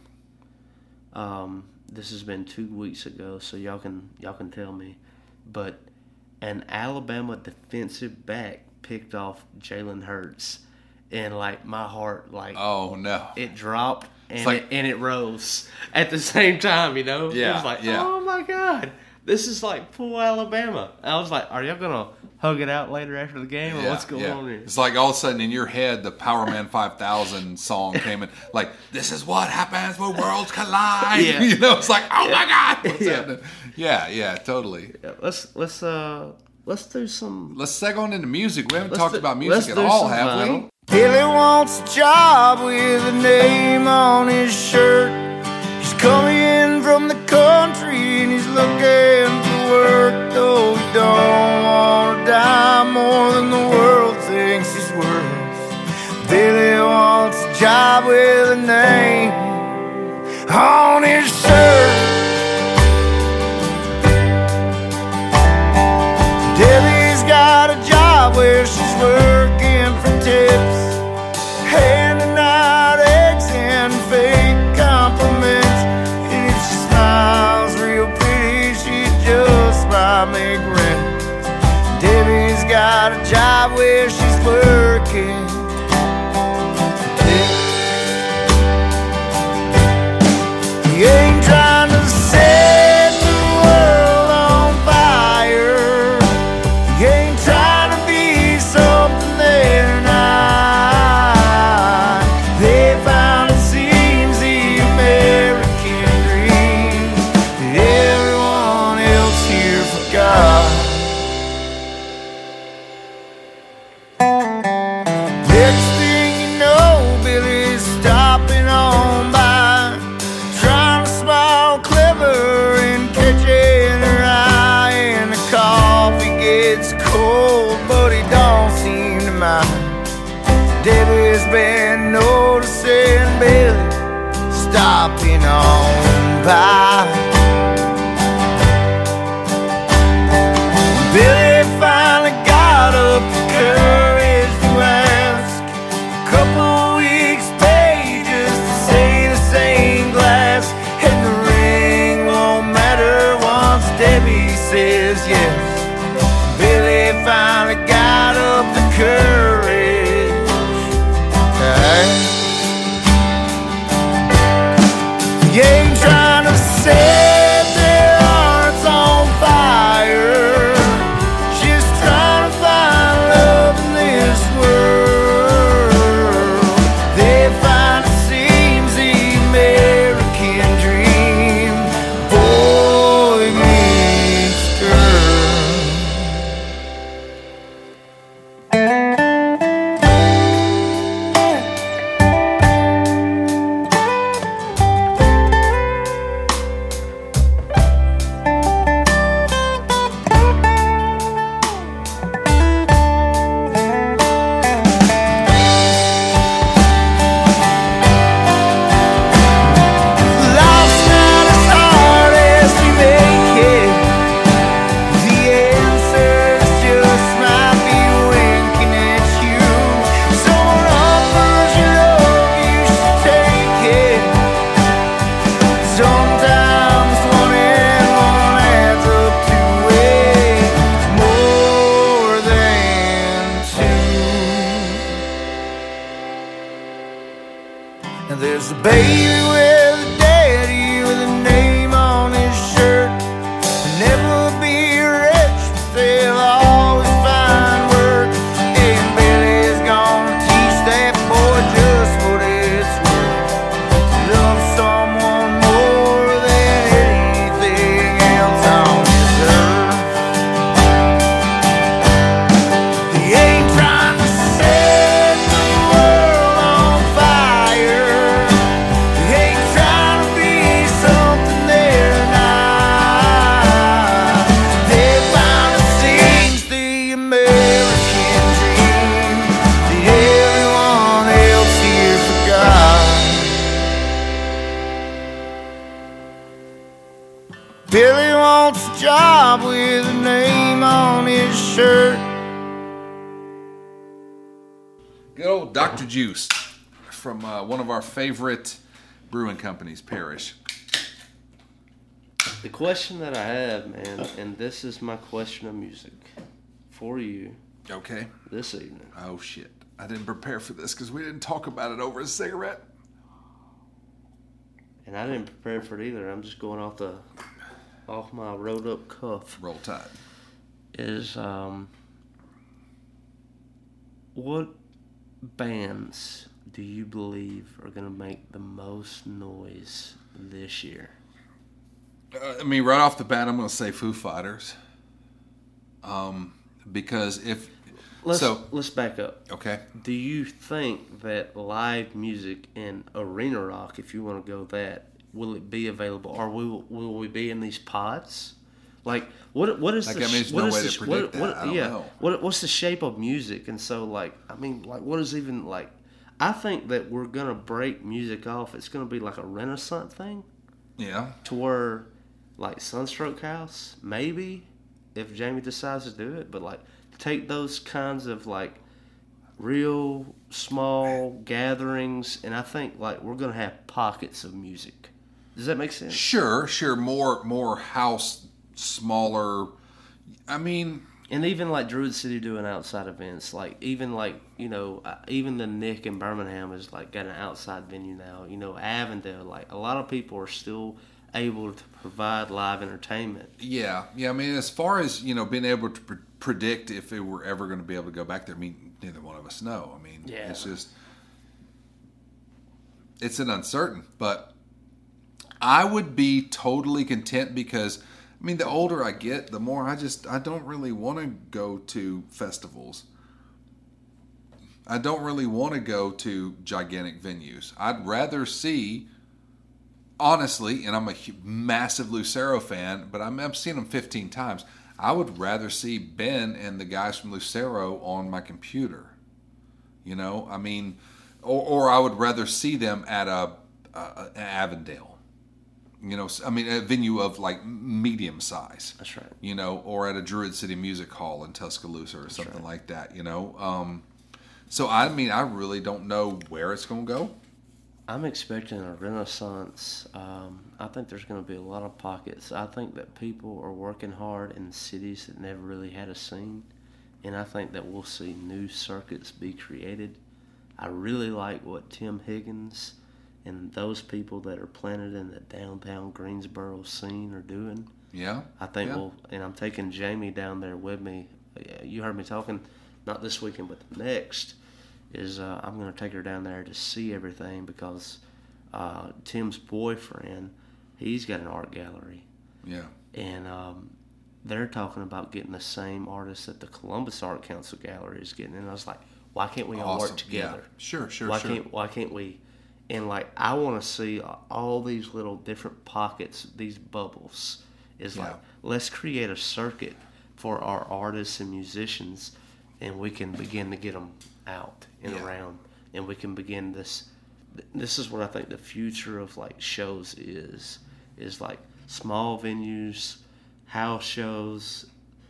Um, this has been two weeks ago, so y'all can y'all can tell me. But an Alabama defensive back picked off Jalen Hurts, and like my heart, like Oh, no. it dropped and like- it, and it rose at the same time. You know, it Yeah, was like, yeah. oh my god, this is like full Alabama. And I was like, are y'all gonna hug it out later after the game, or Yeah, what's going yeah. on here? It's like all of a sudden in your head, the Power Man five thousand song came in. Like, this is what happens when worlds collide. Yeah. You know, it's like, oh my God. What's Yeah. happening? Yeah, yeah, totally. Yeah, let's let's uh let's do some. Let's seg on into music. We haven't Let's talked do- about let's music do at all, some have vinyl. we? Billy wants a job with a name on his shirt. He's coming in from the country and he's looking for work, though he don't want to die more than the world thinks he's worth. Billy wants a job with a name on his shirt. Debbie's got a job where she's working for tips, handing out eggs and fake compliments. And if she smiles real pretty, she just might make rent. Debbie's got a job where she's working for tips. He ain't trying to set the world on fire. He ain't trying to be something they're not. They found it seems the American dream that everyone else here forgot. Next thing you know, Billy's stopping on by, trying to smile clever and catching her eye. And the coffee gets cold, but he don't seem to mind. Debbie's been noticing Billy stopping on by. Billy finally got up the courage to ask. A couple weeks pay just to say the same glass. And the ring won't matter once Debbie says yes. Billy finally got up the courage to ask. He ain't trying to say There's a baby with a daddy with a name on his shirt. Never be rich, but they'll always find work. And Billy's gonna teach that boy just what it's worth. To love someone more than anything else on this earth. He ain't trying to set the world on fire. He ain't trying to be something they're not. They found it seems the American dream that everyone else here forgot. Billy wants a job with a name on his shirt. Good old Doctor Juice from uh, one of our favorite brewing companies, Parrish. The question that I have, man, and this is my question of music for you Okay. this evening. Oh, shit. I didn't prepare for this because we didn't talk about it over a cigarette. And I didn't prepare for it either. I'm just going off the off my rolled up cuff. Roll Tide. Is um what bands do you believe are gonna make the most noise this year? Uh, I mean, right off the bat, I'm going to say Foo Fighters. Um, because if... Let's so, let's back up. okay. Do you think that live music and arena rock, if you want to go that, will it be available, or will will we be in these pods? Like, what what is Like, the I mean, there's what no is way the, to predict what, that. I don't yeah, know. what what's the shape of music? And so, like, I mean, like, what is even like? I think that we're gonna break music off. It's gonna be like a Renaissance thing, Yeah. to where, like, Sunstroke House, maybe, if Jamie decides to do it, but like, take those kinds of like real small gatherings, and I think like we're gonna have pockets of music. Does that make sense? Sure, sure. More, more house, smaller. I mean, And even like Druid City doing outside events, like even like, you know, uh, even the Nick in Birmingham is like got an outside venue now. You know, Avondale, like a lot of people are still able to provide live entertainment. yeah, yeah. I mean, as far as you know, being able to pre- predict if we were ever going to be able to go back there, I mean, neither one of us know. I mean, Yeah. it's just it's an uncertain, but I would be totally content because I mean, the older I get, the more I just I don't really want to go to festivals. I don't really want to go to gigantic venues. I'd rather see, honestly, and I'm a hu- massive Lucero fan, but I'm, I've seen them fifteen times. I would rather see Ben and the guys from Lucero on my computer. You know, I mean, or, or I would rather see them at a, a, a Avondale. You know, I mean, a venue of like medium size. That's right. You know, or at a Druid City Music Hall in Tuscaloosa or something right. like that. You know, um, so I mean, I really don't know where it's going to go. I'm expecting a renaissance. Um, I think there's going to be a lot of pockets. I think that people are working hard in cities that never really had a scene, and I think that we'll see new circuits be created. I really like what Tim Higgins and those people that are planted in the downtown Greensboro scene are doing. Yeah, I think yeah. we'll, and I'm taking Jamie down there with me. You heard me talking, not this weekend, but the next. Is uh, I'm going to take her down there to see everything because uh, Tim's boyfriend, he's got an art gallery. Yeah. And um, they're talking about getting the same artist that the Columbus Art Council Gallery is getting. And I was like, why can't we all Awesome. work together? Yeah. Sure, sure, why sure. Can't, why can't we? And, like, I want to see all these little different pockets, these bubbles. Is Yeah. like, let's create a circuit for our artists and musicians, and we can begin to get them out and Yeah. around, and we can begin this. This is what I think the future of like shows is, is like small venues, house shows,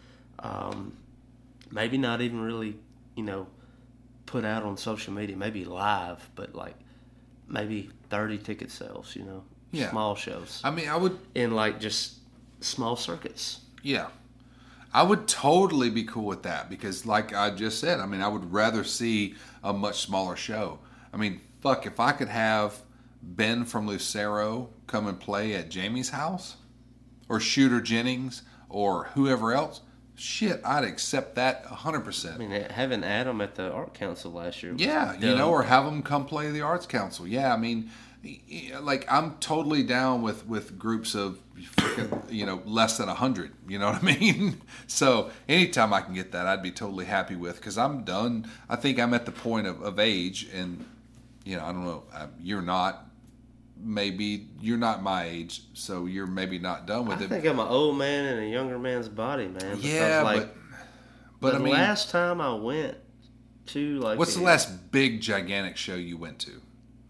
um, maybe not even really, you know, put out on social media, maybe live, but like maybe thirty ticket sales, you know, Yeah. small shows, I mean, I would, in like just small circuits. yeah. I would totally be cool with that because, like I just said, I mean, I would rather see a much smaller show. I mean, fuck, if I could have Ben from Lucero come and play at Jamie's house, or Shooter Jennings, or whoever else, shit, I'd accept that one hundred percent. I mean, having Adam at the Art Council last year. Was Yeah, you dope. know, or have them come play the Arts Council. Yeah, I mean, like, I'm totally down with, with groups of freaking, you know, less than one hundred. You know what I mean? So anytime I can get that, I'd be totally happy with, because I'm done. I think I'm at the point of, of age, and, you know, I don't know, you're not. Maybe you're not my age, so you're maybe not done with I it. think I'm an old man in a younger man's body, man. because, Yeah, like, but but the I mean, last time I went to like, what's the a- last big gigantic show you went to?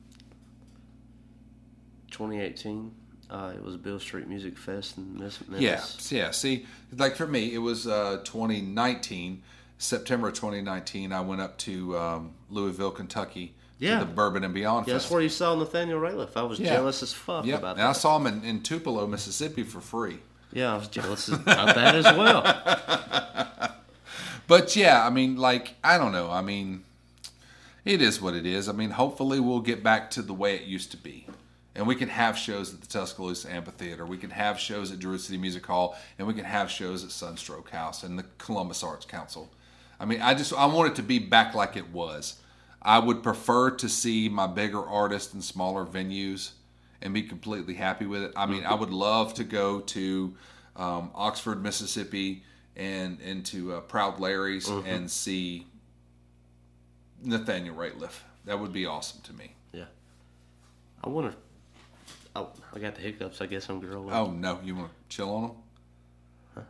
twenty eighteen. Uh, it was Bill Street Music Fest in Memphis. Yeah, yeah. See, like for me, it was uh, twenty nineteen, September twenty nineteen. I went up to um, Louisville, Kentucky, Yeah. to the Bourbon and Beyond Yeah, that's Festival. where you saw Nathaniel Rateliff. I was Yeah. jealous as fuck Yep, about and I that. saw him in, in Tupelo, Mississippi, for free. Yeah, I was jealous about that as well. But yeah, I mean, like, I don't know. I mean, it is what it is. I mean, hopefully we'll get back to the way it used to be. And we can have shows at the Tuscaloosa Amphitheater. We can have shows at Druid City Music Hall. And we can have shows at Sunstroke House and the Columbus Arts Council. I mean, I just, I want it to be back like it was. I would prefer to see my bigger artists in smaller venues and be completely happy with it. I mean, I would love to go to um, Oxford, Mississippi, and into uh, Proud Larry's and see Nathaniel Rateliff. That would be awesome to me. Yeah. I want to. Oh, I got the hiccups. I guess I'm growing. Oh no, you want to chill on them? Huh?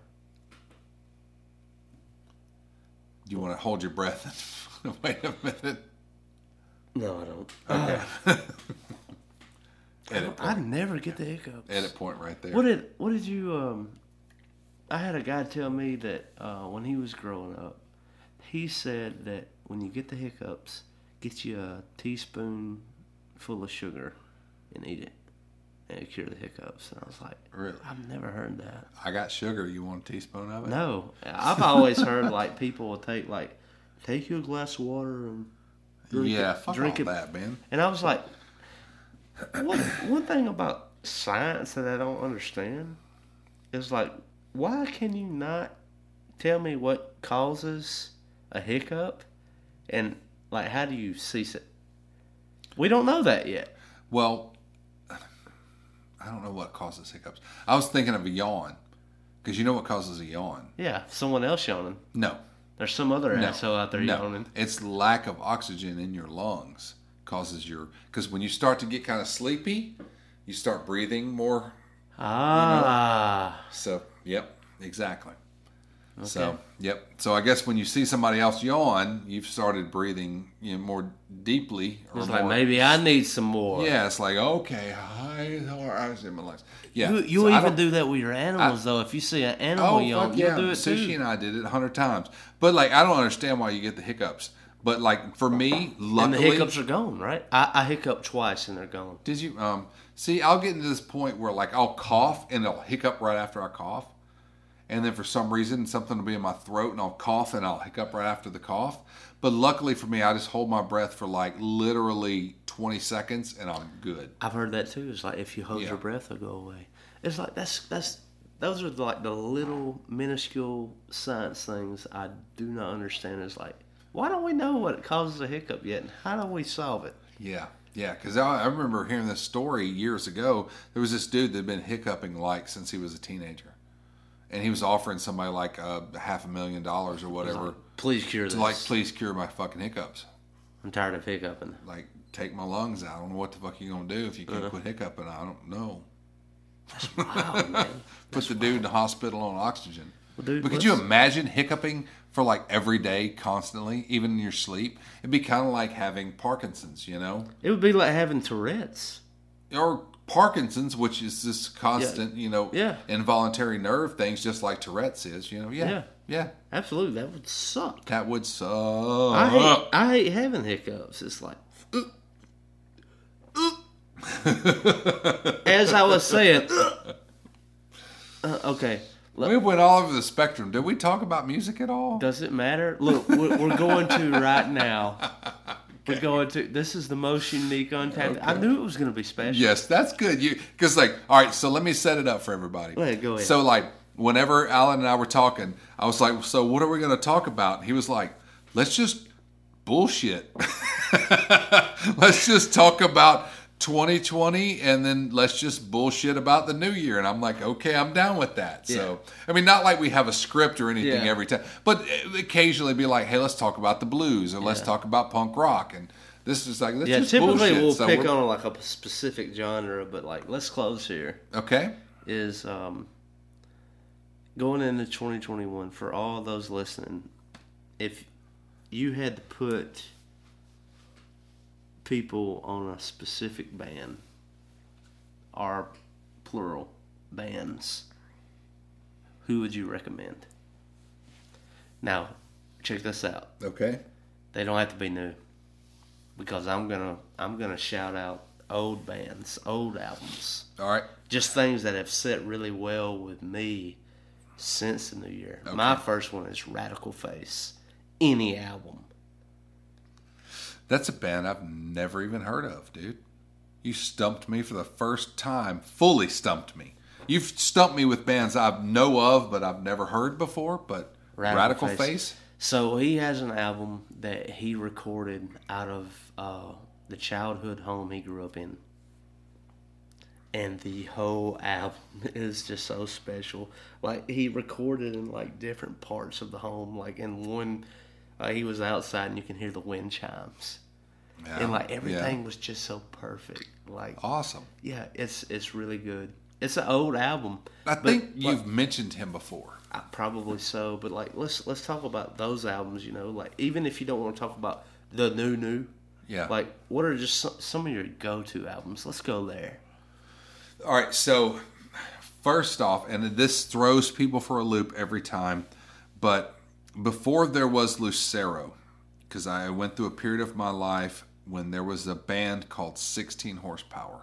You want to hold your breath and wait a minute? No, I don't. Okay. Edit I point. never get the hiccups. Edit point right there. What did What did you? Um, I had a guy tell me that uh, when he was growing up, he said that when you get the hiccups, get you a teaspoon full of sugar and eat it, and it'll cure the hiccups. And I was like, Really? I've never heard that. I got sugar. You want a teaspoon of it? No, I've always heard like people will take like take you a glass of water and drink Yeah, it, fuck drink all it. that, man. And I was like, one, one thing about science that I don't understand is like, why can you not tell me what causes a hiccup and like how do you cease it? We don't know that yet. Well, I don't know what causes hiccups. I was thinking of a yawn, because you know what causes a yawn? Yeah, someone else yawning. No. There's some other No. asshole out there no. yawning. It's lack of oxygen in your lungs causes your, because when you start to get kind of sleepy, you start breathing more. Ah. So, yep, exactly. So, yep. So I guess when you see somebody else yawn, you've started breathing, you know, more deeply. Or It's like, more, maybe I need some more. Yeah, it's like, okay, I oxygen in my lungs. Yeah. You, you so I even don't- do that with your animals, though. If you see an animal Oh, yawn, fuck you'll yeah. do it Sushi too. and I did it a hundred times. But, like, I don't understand why you get the hiccups. But, like, for me, And luckily... the hiccups are gone, right? I, I hiccup twice and they're gone. Did you? Um, see, I'll get into this point where, like, I'll cough and I'll hiccup right after I cough. And then for some reason, something will be in my throat and I'll cough and I'll hiccup right after the cough. But luckily for me, I just hold my breath for, like, literally twenty seconds and I'm good. I've heard that too. It's like if you hold Yeah. your breath, it'll go away. It's like that's that's those are like the little minuscule science things I do not understand. It's like, why don't we know what causes a hiccup yet, and how do we solve it? Yeah, yeah, because I, I remember hearing this story years ago. There was this dude that had been hiccuping, like, since he was a teenager. And he was offering somebody, like, uh, half a million dollars or whatever Please cure this. to, like, please cure my fucking hiccups. I'm tired of hiccuping. Like, take my lungs out. I don't know what the fuck you're going to do if you can't Uh-huh. quit hiccuping. I don't know. Wow, man. Put the dude in the hospital on oxygen. Well, dude, but could you let's- imagine hiccuping for, like, every day, constantly, even in your sleep? It'd be kind of like having Parkinson's, you know? It would be like having Tourette's. Or Parkinson's, which is this constant, you know, Yeah. involuntary nerve things, just like Tourette's is, you know? Yeah. Yeah. Yeah. Absolutely, that would suck. That would suck. I hate I hate having hiccups. It's like. As I was saying, uh, okay. We went all over the spectrum. Did we talk about music at all? Does it matter? Look, we're we're going to right now. We're going to. This is the most unique Untapped. I knew it was going to be special. Yes, that's good. You because like, all right. So let me set it up for everybody. Go ahead. Go ahead. So like, whenever Alan and I were talking, I was like, "So what are we going to talk about?" He was like, "Let's just bullshit. Let's just talk about twenty twenty, and then let's just bullshit about the new year." And I'm like, "Okay, I'm down with that." Yeah. So I mean, not like we have a script or anything Yeah. every time, but occasionally be like, "Hey, let's talk about the blues, or let's Yeah. talk about punk rock." And this is like, let's Yeah, just typically bullshit. we'll So pick we're- on like a specific genre, but like let's close here. Okay. Is um, going into twenty twenty-one for all those listening. If you had to put people on a specific band, or plural bands, who would you recommend? Now, check this out. Okay. They don't have to be new, because I'm gonna I'm gonna shout out old bands, old albums, All right. just things that have set really well with me since the new year. My first one is Radical Face. Any album. That's a band I've never even heard of, dude. You stumped me for the first time. Fully stumped me. You've stumped me with bands I know of, but I've never heard before. But Radical, Radical Face. Face. So he has an album that he recorded out of uh, the childhood home he grew up in. And the whole album is just so special. Like, he recorded in, like, different parts of the home. Like, in one, uh, he was outside and you can hear the wind chimes. Yeah, And, like, everything yeah. was just so perfect. Like, Awesome. yeah, it's it's really good. It's an old album. I but, think like, you've mentioned him before. I, probably so, but like let's let's talk about those albums. You know, like even if you don't want to talk about the new new, Yeah. like what are just some, some of your go to albums? Let's go there. All right, so first off, and this throws people for a loop every time, but before there was Lucero, because I went through a period of my life when there was a band called sixteen Horsepower.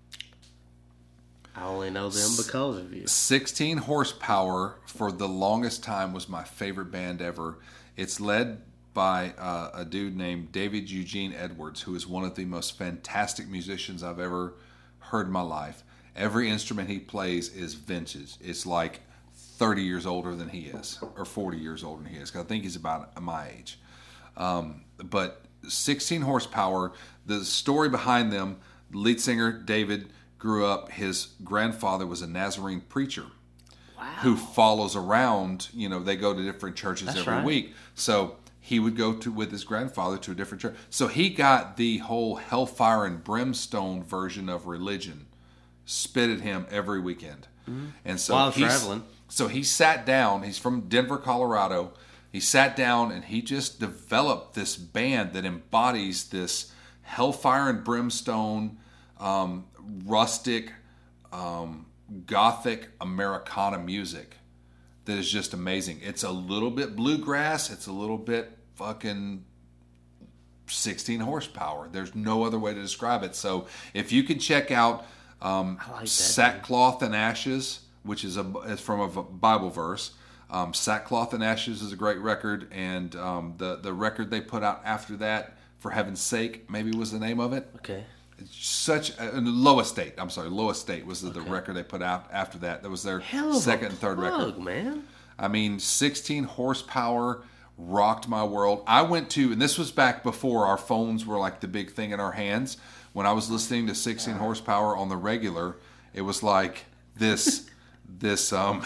I only know them because of you. sixteen Horsepower for the longest time was my favorite band ever. It's led by uh, a dude named David Eugene Edwards, who is one of the most fantastic musicians I've ever heard in my life. Every instrument he plays is vintage. It's like thirty years older than he is, or forty years older than he is, 'cause I think he's about my age. Um, but sixteen Horsepower, the story behind them, lead singer David grew up, his grandfather was a Nazarene preacher who follows around, you know, they go to different churches That's every right. week. So he would go to with his grandfather to a different church. So he got the whole hellfire and brimstone version of religion spit at him every weekend. And so While he's- traveling. So he sat down, he's from Denver, Colorado. He sat down and he just developed this band that embodies this hellfire and brimstone, um, rustic, um, gothic Americana music that is just amazing. It's a little bit bluegrass. It's a little bit fucking sixteen horsepower. There's no other way to describe it. So if you can check out um, I like that, Sackcloth and Ashes, which is a is from a Bible verse. Um, Sackcloth and Ashes is a great record, and um, the the record they put out after that, For Heaven's Sake, maybe was the name of it. Okay. It's such a, Low Estate. I'm sorry, Low Estate was the, the Okay. record they put out after that. That was their Hell of second a and third plug, record. man. I mean, sixteen horsepower rocked my world. I went to, and this was back before our phones were like the big thing in our hands. When I was listening to sixteen horsepower on the regular, it was like this, this, um,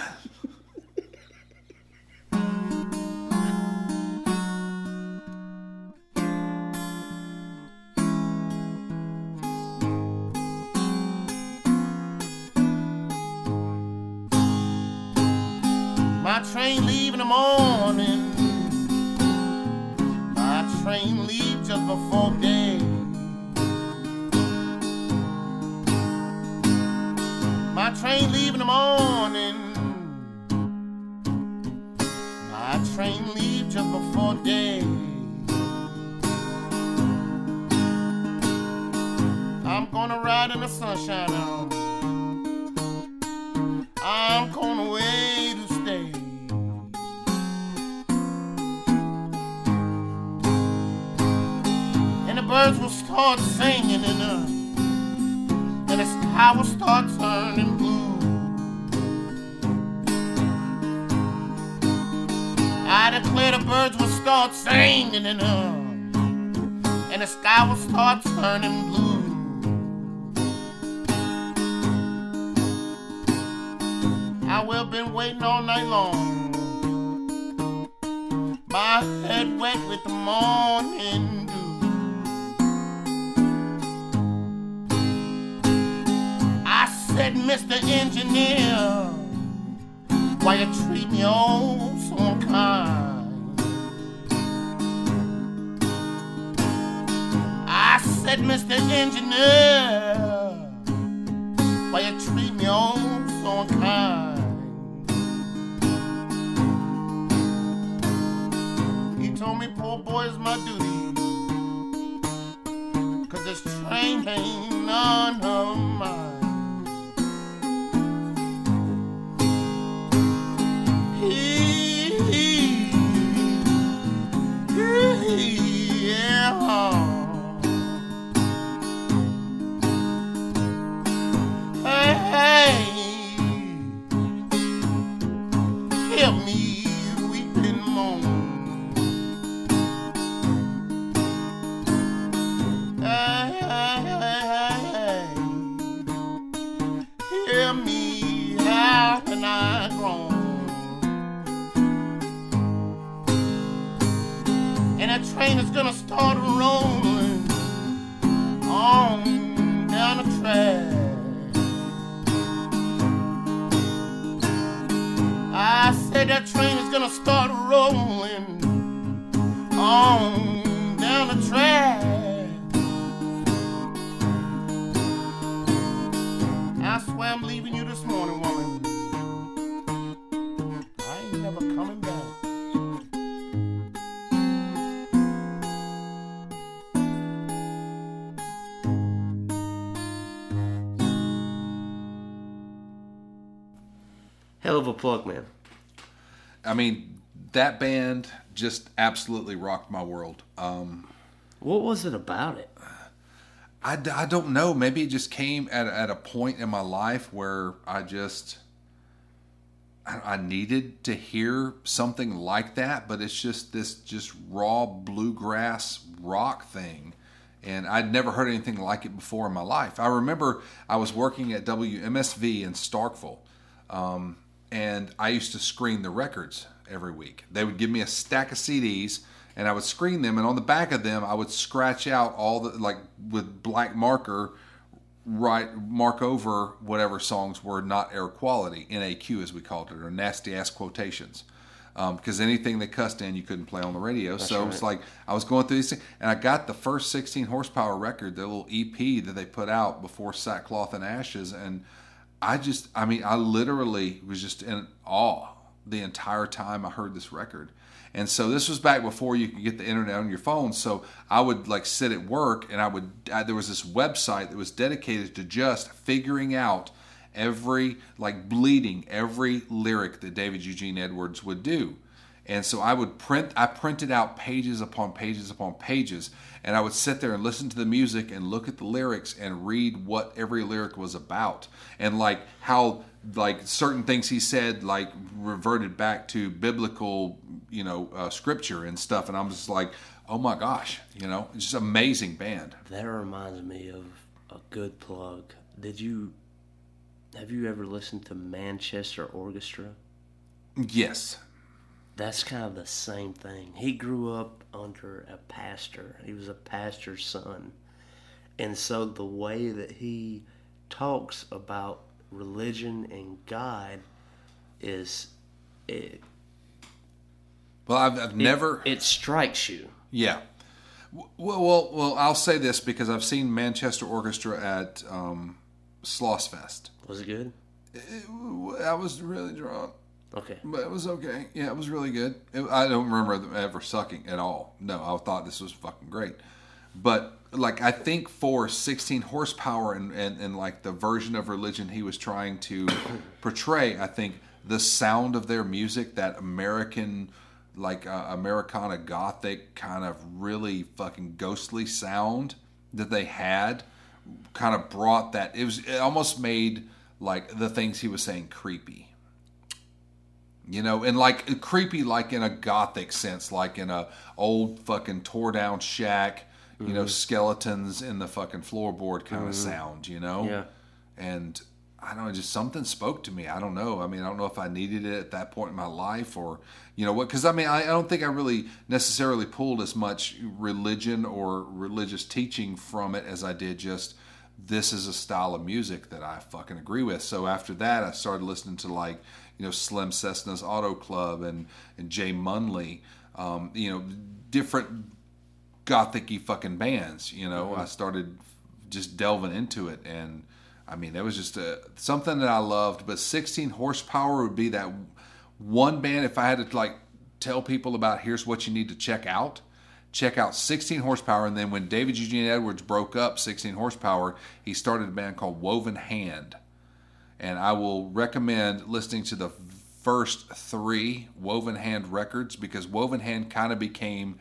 My train leave in the morning. My train leave just before day. My train leave in the morning. My train leave just before day. I'm gonna ride in the sunshine now. I'm going away to stay. And the birds will start singing and uh, and the sky will start turning blue. I declare the birds will start singing and uh, and the sky will start turning blue. I will been waiting all night long, my head wet with the morning dew. I said, Mister Engineer, why you treat me oh so unkind? I said, Mister Engineer, why you treat me oh so unkind? Told me, poor boy, it's my duty, 'cause this train ain't none of mine. He, he, he, yeah. Hey, hey, hear me weep and moan. Hear me, how can I groan? And that train is gonna start rolling on down the track. I said that train is gonna start rolling on down the track. I swear I'm leaving you this morning, woman. I ain't never coming back. Hell of a plug, man. I mean, that band just absolutely rocked my world. Um, What was it about it? I, I don't know. Maybe it just came at, at a point in my life where I just, I, I needed to hear something like that, but it's just this just raw bluegrass rock thing. And I'd never heard anything like it before in my life. I remember I was working at W M S V in Starkville, um, and I used to screen the records every week. They would give me a stack of C Ds, and I would screen them, and on the back of them, I would scratch out all the, like, with black marker, write, mark over whatever songs were not air quality, N A Q as we called it, or nasty ass quotations. Because um, anything they cussed in, you couldn't play on the radio. That's so right. It was like, I was going through these things, and I got the first sixteen horsepower record, the little E P that they put out before Sackcloth and Ashes, and I just, I mean, I literally was just in awe the entire time I heard this record. And so this was back before you could get the internet on your phone. So I would like sit at work, and I would, I, there was this website that was dedicated to just figuring out every, like bleeding, every lyric that David Eugene Edwards would do. And so I would print, I printed out pages upon pages upon pages, and I would sit there and listen to the music and look at the lyrics and read what every lyric was about. And like how, like certain things he said, like reverted back to biblical, you know, uh, scripture and stuff. And I'm just like, oh my gosh, you know, it's just an amazing band. That reminds me of a good plug. Did you, have you ever listened to Manchester Orchestra? Yes. That's kind of the same thing. He grew up under a pastor. He was a pastor's son. And so the way that he talks about religion and God is, it, Well, I've, I've never... It, it strikes you. Yeah. Well, well, well, I'll say this because I've seen Manchester Orchestra at um, Slossfest. Was it good? It, I was really drunk. Okay. But it was okay. Yeah, it was really good. It, I don't remember them ever sucking at all. No, I thought this was fucking great. But, like, I think for sixteen horsepower and, and, and like, the version of religion he was trying to portray, I think the sound of their music, that American, like uh, Americana Gothic kind of really fucking ghostly sound that they had kind of brought that. It was it almost made like the things he was saying creepy. You know, and like creepy like in a Gothic sense, like in a old fucking tore down shack, you mm-hmm. know, skeletons in the fucking floorboard kind mm-hmm. of sound, you know? Yeah. And I don't know, just something spoke to me. I don't know. I mean, I don't know if I needed it at that point in my life or, you know what, because I mean, I, I don't think I really necessarily pulled as much religion or religious teaching from it as I did just, this is a style of music that I fucking agree with. So after that, I started listening to like, you know, Slim Cessna's Auto Club and, and Jay Munley, um, you know, different gothic-y fucking bands, you know. Mm-hmm. I started just delving into it, and I mean, it was just a, something that I loved. But sixteen Horsepower would be that one band, if I had to like tell people about here's what you need to check out, check out sixteen Horsepower. And then when David Eugene Edwards broke up sixteen Horsepower, he started a band called Woven Hand. And I will recommend listening to the first three Woven Hand records, because Woven Hand kind of became,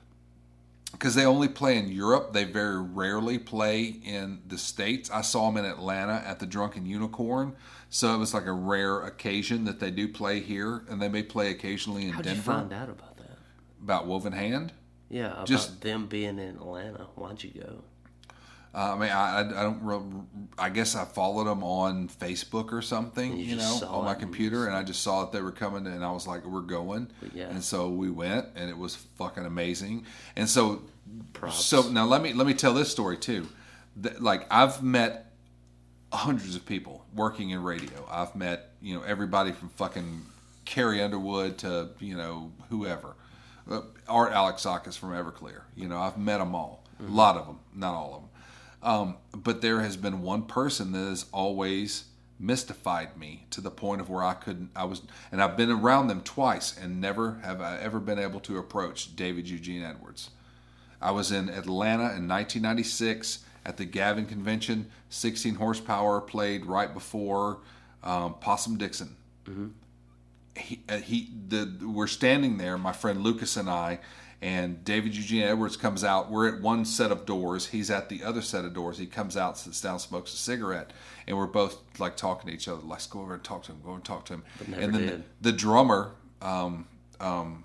because they only play in Europe, they very rarely play in the States. I saw them in Atlanta at the Drunken Unicorn, so it was like a rare occasion that they do play here, and they may play occasionally in How'd Denver. How'd you find out about that? About Woven Hand? Yeah, about Just, them being in Atlanta. Why'd you go? Uh, I mean, I, I don't. I guess I followed them on Facebook or something, you, you know, on my it. computer, and I just saw that they were coming, and I was like, "We're going," Yeah. and so we went, and it was fucking amazing. And so, Props. so now let me let me tell this story too. That, like, I've met hundreds of people working in radio. I've met, you know, everybody from fucking Carrie Underwood to, you know, whoever, uh, Art Alexakis from Everclear. You know, I've met them all, mm-hmm. a lot of them, not all of them. Um, but there has been one person that has always mystified me to the point of where I couldn't, I was, and I've been around them twice and never have I ever been able to approach David Eugene Edwards. I was in Atlanta in nineteen ninety-six at the Gavin Convention. sixteen Horsepower played right before um, Possum Dixon. Mm-hmm. He, uh, he, the, we're standing there, my friend Lucas and I, and David Eugene Edwards comes out. We're at one set of doors. He's at the other set of doors. He comes out, sits down, smokes a cigarette, and we're both like talking to each other. Let's go over and talk to him. Go over and talk to him. But never and then did. The, the drummer, um, um,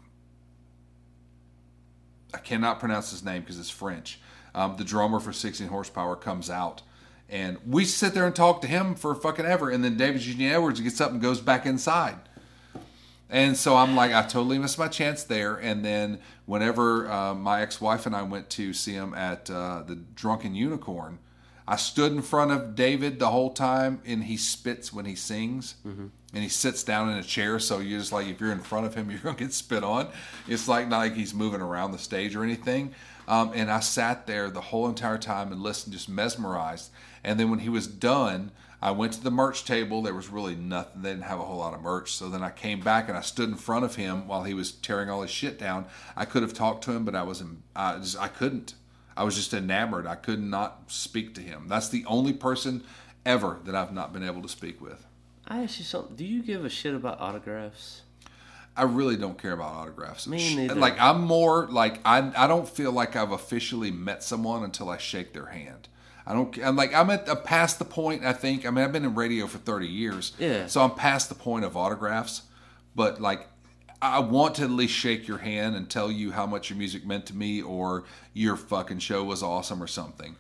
I cannot pronounce his name because it's French. Um, the drummer for sixteen Horsepower comes out, and we sit there and talk to him for fucking ever. And then David Eugene Edwards gets up and goes back inside. And so I'm like, I totally missed my chance there. And then whenever uh, my ex-wife and I went to see him at uh, the Drunken Unicorn, I stood in front of David the whole time, and he spits when he sings. Mm-hmm. And he sits down in a chair, so you're just like, if you're in front of him, you're going to get spit on. It's like not like he's moving around the stage or anything. Um, and I sat there the whole entire time and listened, just mesmerized. And then when he was done, I went to the merch table. There was really nothing. They didn't have a whole lot of merch. So then I came back and I stood in front of him while he was tearing all his shit down. I could have talked to him, but I was I, just, I couldn't. I was just enamored. I could not speak to him. That's the only person ever that I've not been able to speak with. I ask you something. Do you give a shit about autographs? I really don't care about autographs. Me neither. Like, I'm more like, I I don't feel like I've officially met someone until I shake their hand. I don't. I'm like I'm at I'm past the point. I think. I mean, I've been in radio for thirty years. Yeah. So I'm past the point of autographs. But like, I want to at least shake your hand and tell you how much your music meant to me, or your fucking show was awesome, or something.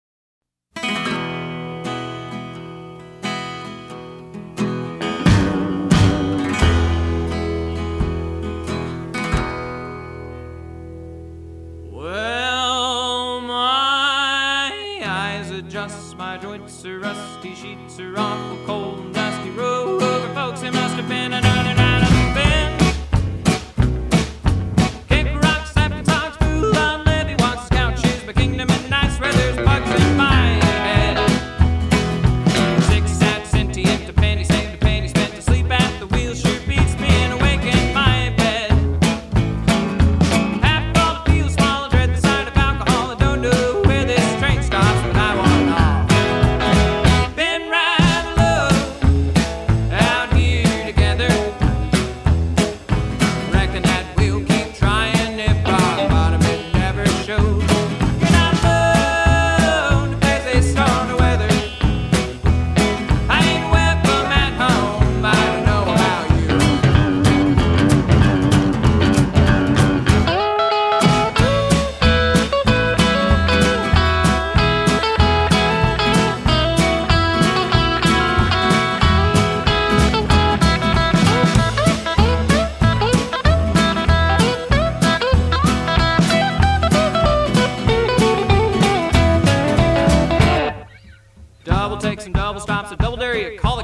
My joints are rusty, sheets are awful cold and dusty. Rover folks, it must have been another night of the bend. Kick rocks, slap talks, fool on levee, walks, couches, but kingdom and nights where there's bugs in my head. Six sad sentient, a penny saved, a penny spent to sleep at the wheel, sure beats being awake in my bed. Half full of peel, swallow, dread the sight of alcohol. I don't know where this train stops, but I want all. Been right low.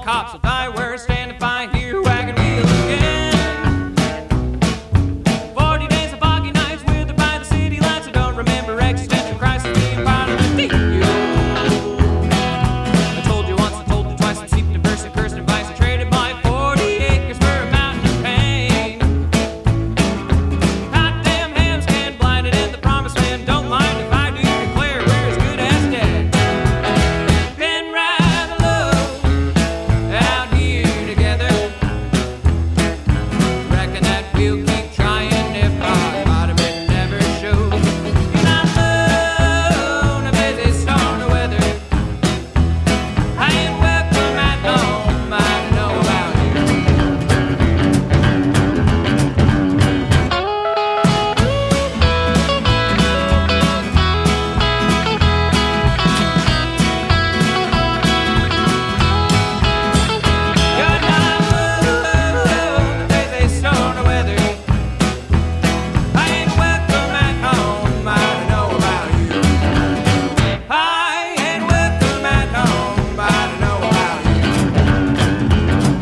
cops will die. We're standing by here, wagon wheel again. Forty days of foggy nights with her by the city lights. I don't remember existential crisis being part of the deal. I told you once, I told you twice, I'm steeped in verse and cursed and vice. I traded my forty acres for a mountain of pain. Goddamn hams can blind it in the promised land. Don't mind if I do declare we're as good as dead. Been right alone out here together. Reckon that we'll keep trying if our bottom it never shows. You're not alone if there's a storm or weather. I ain't welcome at home, I don't know about you. You're not alone if there's a storm or weather. I ain't welcome at home, I don't know about you. I ain't welcome at home, I don't know about you.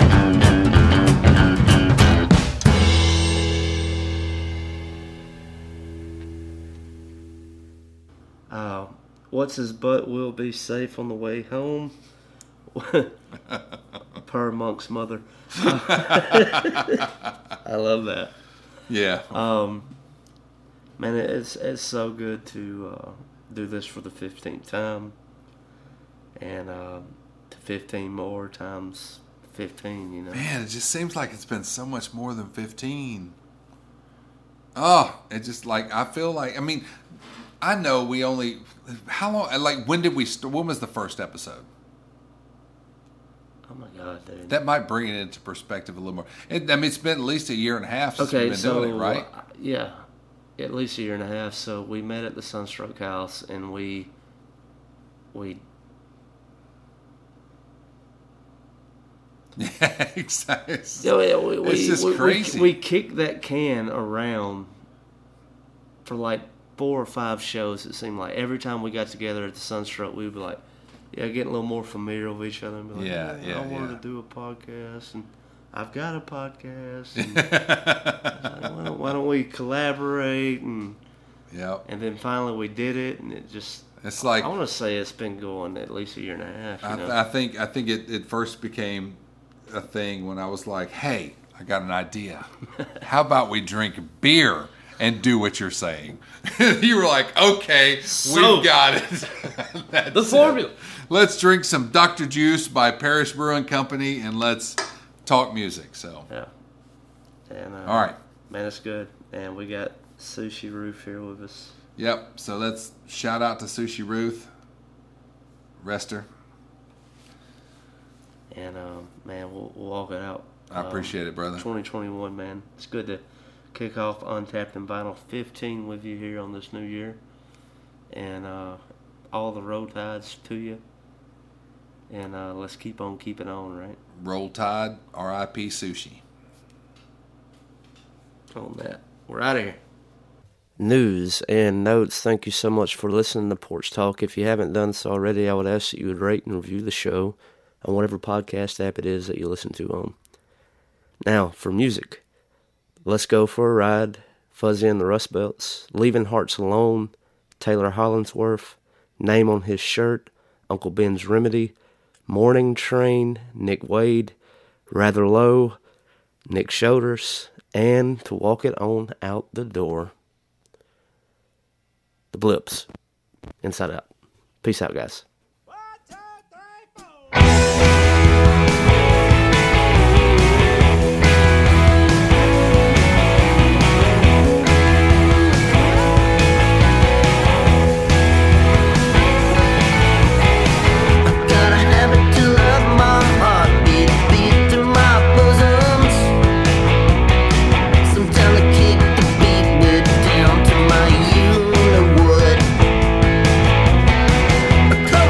Uh, what's his butt will be safe on the way home? Per Monk's mother. I love that. Yeah. Um, man, it's it's so good to uh, do this for the fifteenth time, and uh, to fifteen more times fifteen. You know, Man, it just seems like it's been so much more than fifteen. Oh, it just like, I feel like, I mean, I know we only, how long, like, when did we, st- when was the first episode? oh my God, dude. That might bring it into perspective a little more. It, I mean, it's been at least a year and a half since we've Okay, been so doing it, right? uh, yeah, at least a year and a half. So we met at the Sunstroke House, and we we Yeah, exactly. Yeah, yeah, we, we, It's just we, crazy. We, we kicked that can around for like four or five shows. It seemed like every time we got together at the Sunstroke, we would be like, "Yeah, getting a little more familiar with each other." And be like, Yeah, "Man, yeah, I wanted yeah. to do a podcast, and I've got a podcast. And like, why, don't, why don't we collaborate?" And Yep. and then finally we did it, and it just. It's like, I want to say it's been going at least a year and a half. You I, know? th- I think I think it, it first became a thing when I was like, hey, I got an idea. How about we drink beer and do what you're saying? You were like, okay, So- we've got it. That's The formula. it. Let's drink some Doctor Juice by Parish Brewing Company and let's talk music. So, Yeah. And, uh, all right. Man, it's good. And we got Sushi Roof here with us. Yep. So let's shout out to Sushi Ruth. Rester. And, um, man, we'll, we'll walk it out. I appreciate it, brother. twenty twenty-one, man. It's good to kick off Untapped and Vinyl fifteen with you here on this new year. And uh, all the road tides to you. And uh, let's keep on keeping on, right? Roll Tide, R I P Sushi. On that. We're out of here. News and notes. Thank you so much for listening to Porch Talk. If you haven't done so already, I would ask that you would rate and review the show on whatever podcast app it is that you listen to on. Now, for music. Let's Go for a Ride, Fuzzy and the Rust Belts, Leaving Hearts Alone, Taylor Hollingsworth, Name on His Shirt, Uncle Ben's Remedy, Morning Train, Nick Wade, Rather Low, Nick Shoulders, and To Walk It On Out the Door, The Blips, Inside Out. Peace out, guys. Got a habit to love my heartbeat, beat through my bosoms. Sometimes I kick the beat bit down to my unit wood.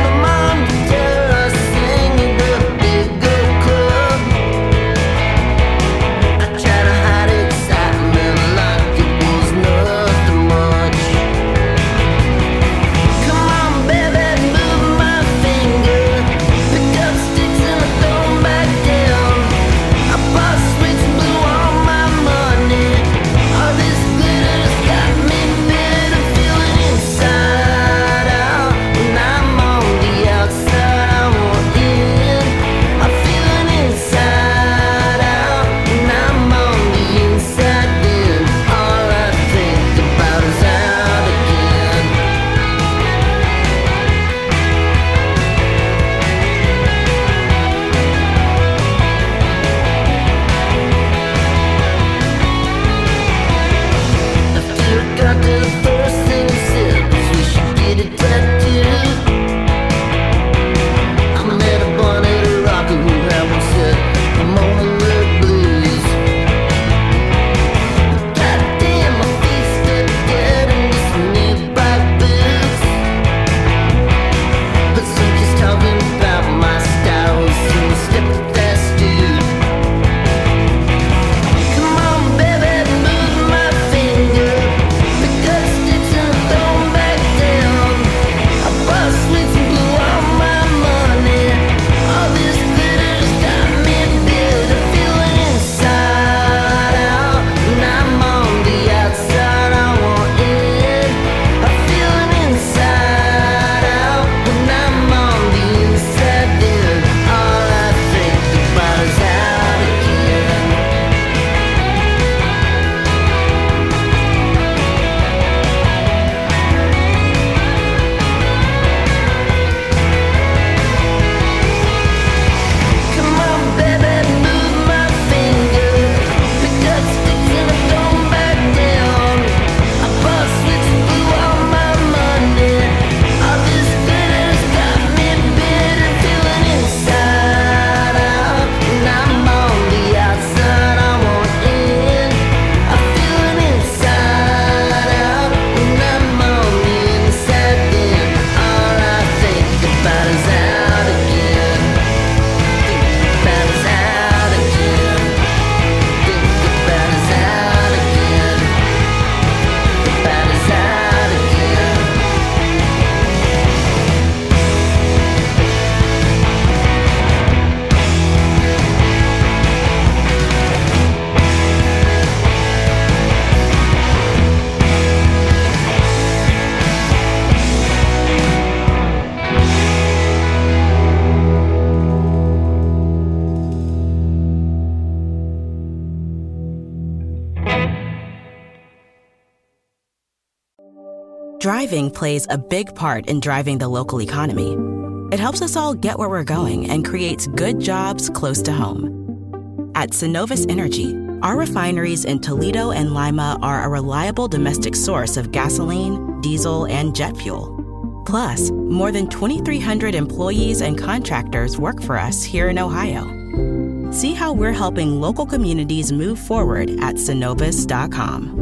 Driving plays a big part in driving the local economy. It helps us all get where we're going and creates good jobs close to home. At Synovus Energy, our refineries in Toledo and Lima are a reliable domestic source of gasoline, diesel, and jet fuel. Plus, more than twenty-three hundred employees and contractors work for us here in Ohio. See how we're helping local communities move forward at Synovus dot com.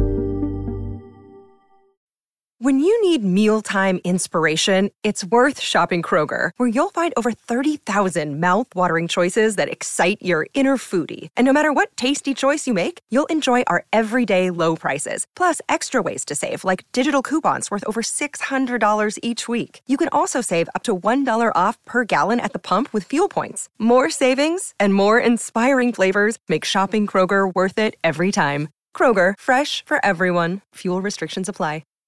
When you need mealtime inspiration, it's worth shopping Kroger, where you'll find over thirty thousand mouth-watering choices that excite your inner foodie. And no matter what tasty choice you make, you'll enjoy our everyday low prices, plus extra ways to save, like digital coupons worth over six hundred dollars each week. You can also save up to one dollar off per gallon at the pump with fuel points. More savings and more inspiring flavors make shopping Kroger worth it every time. Kroger, fresh for everyone. Fuel restrictions apply.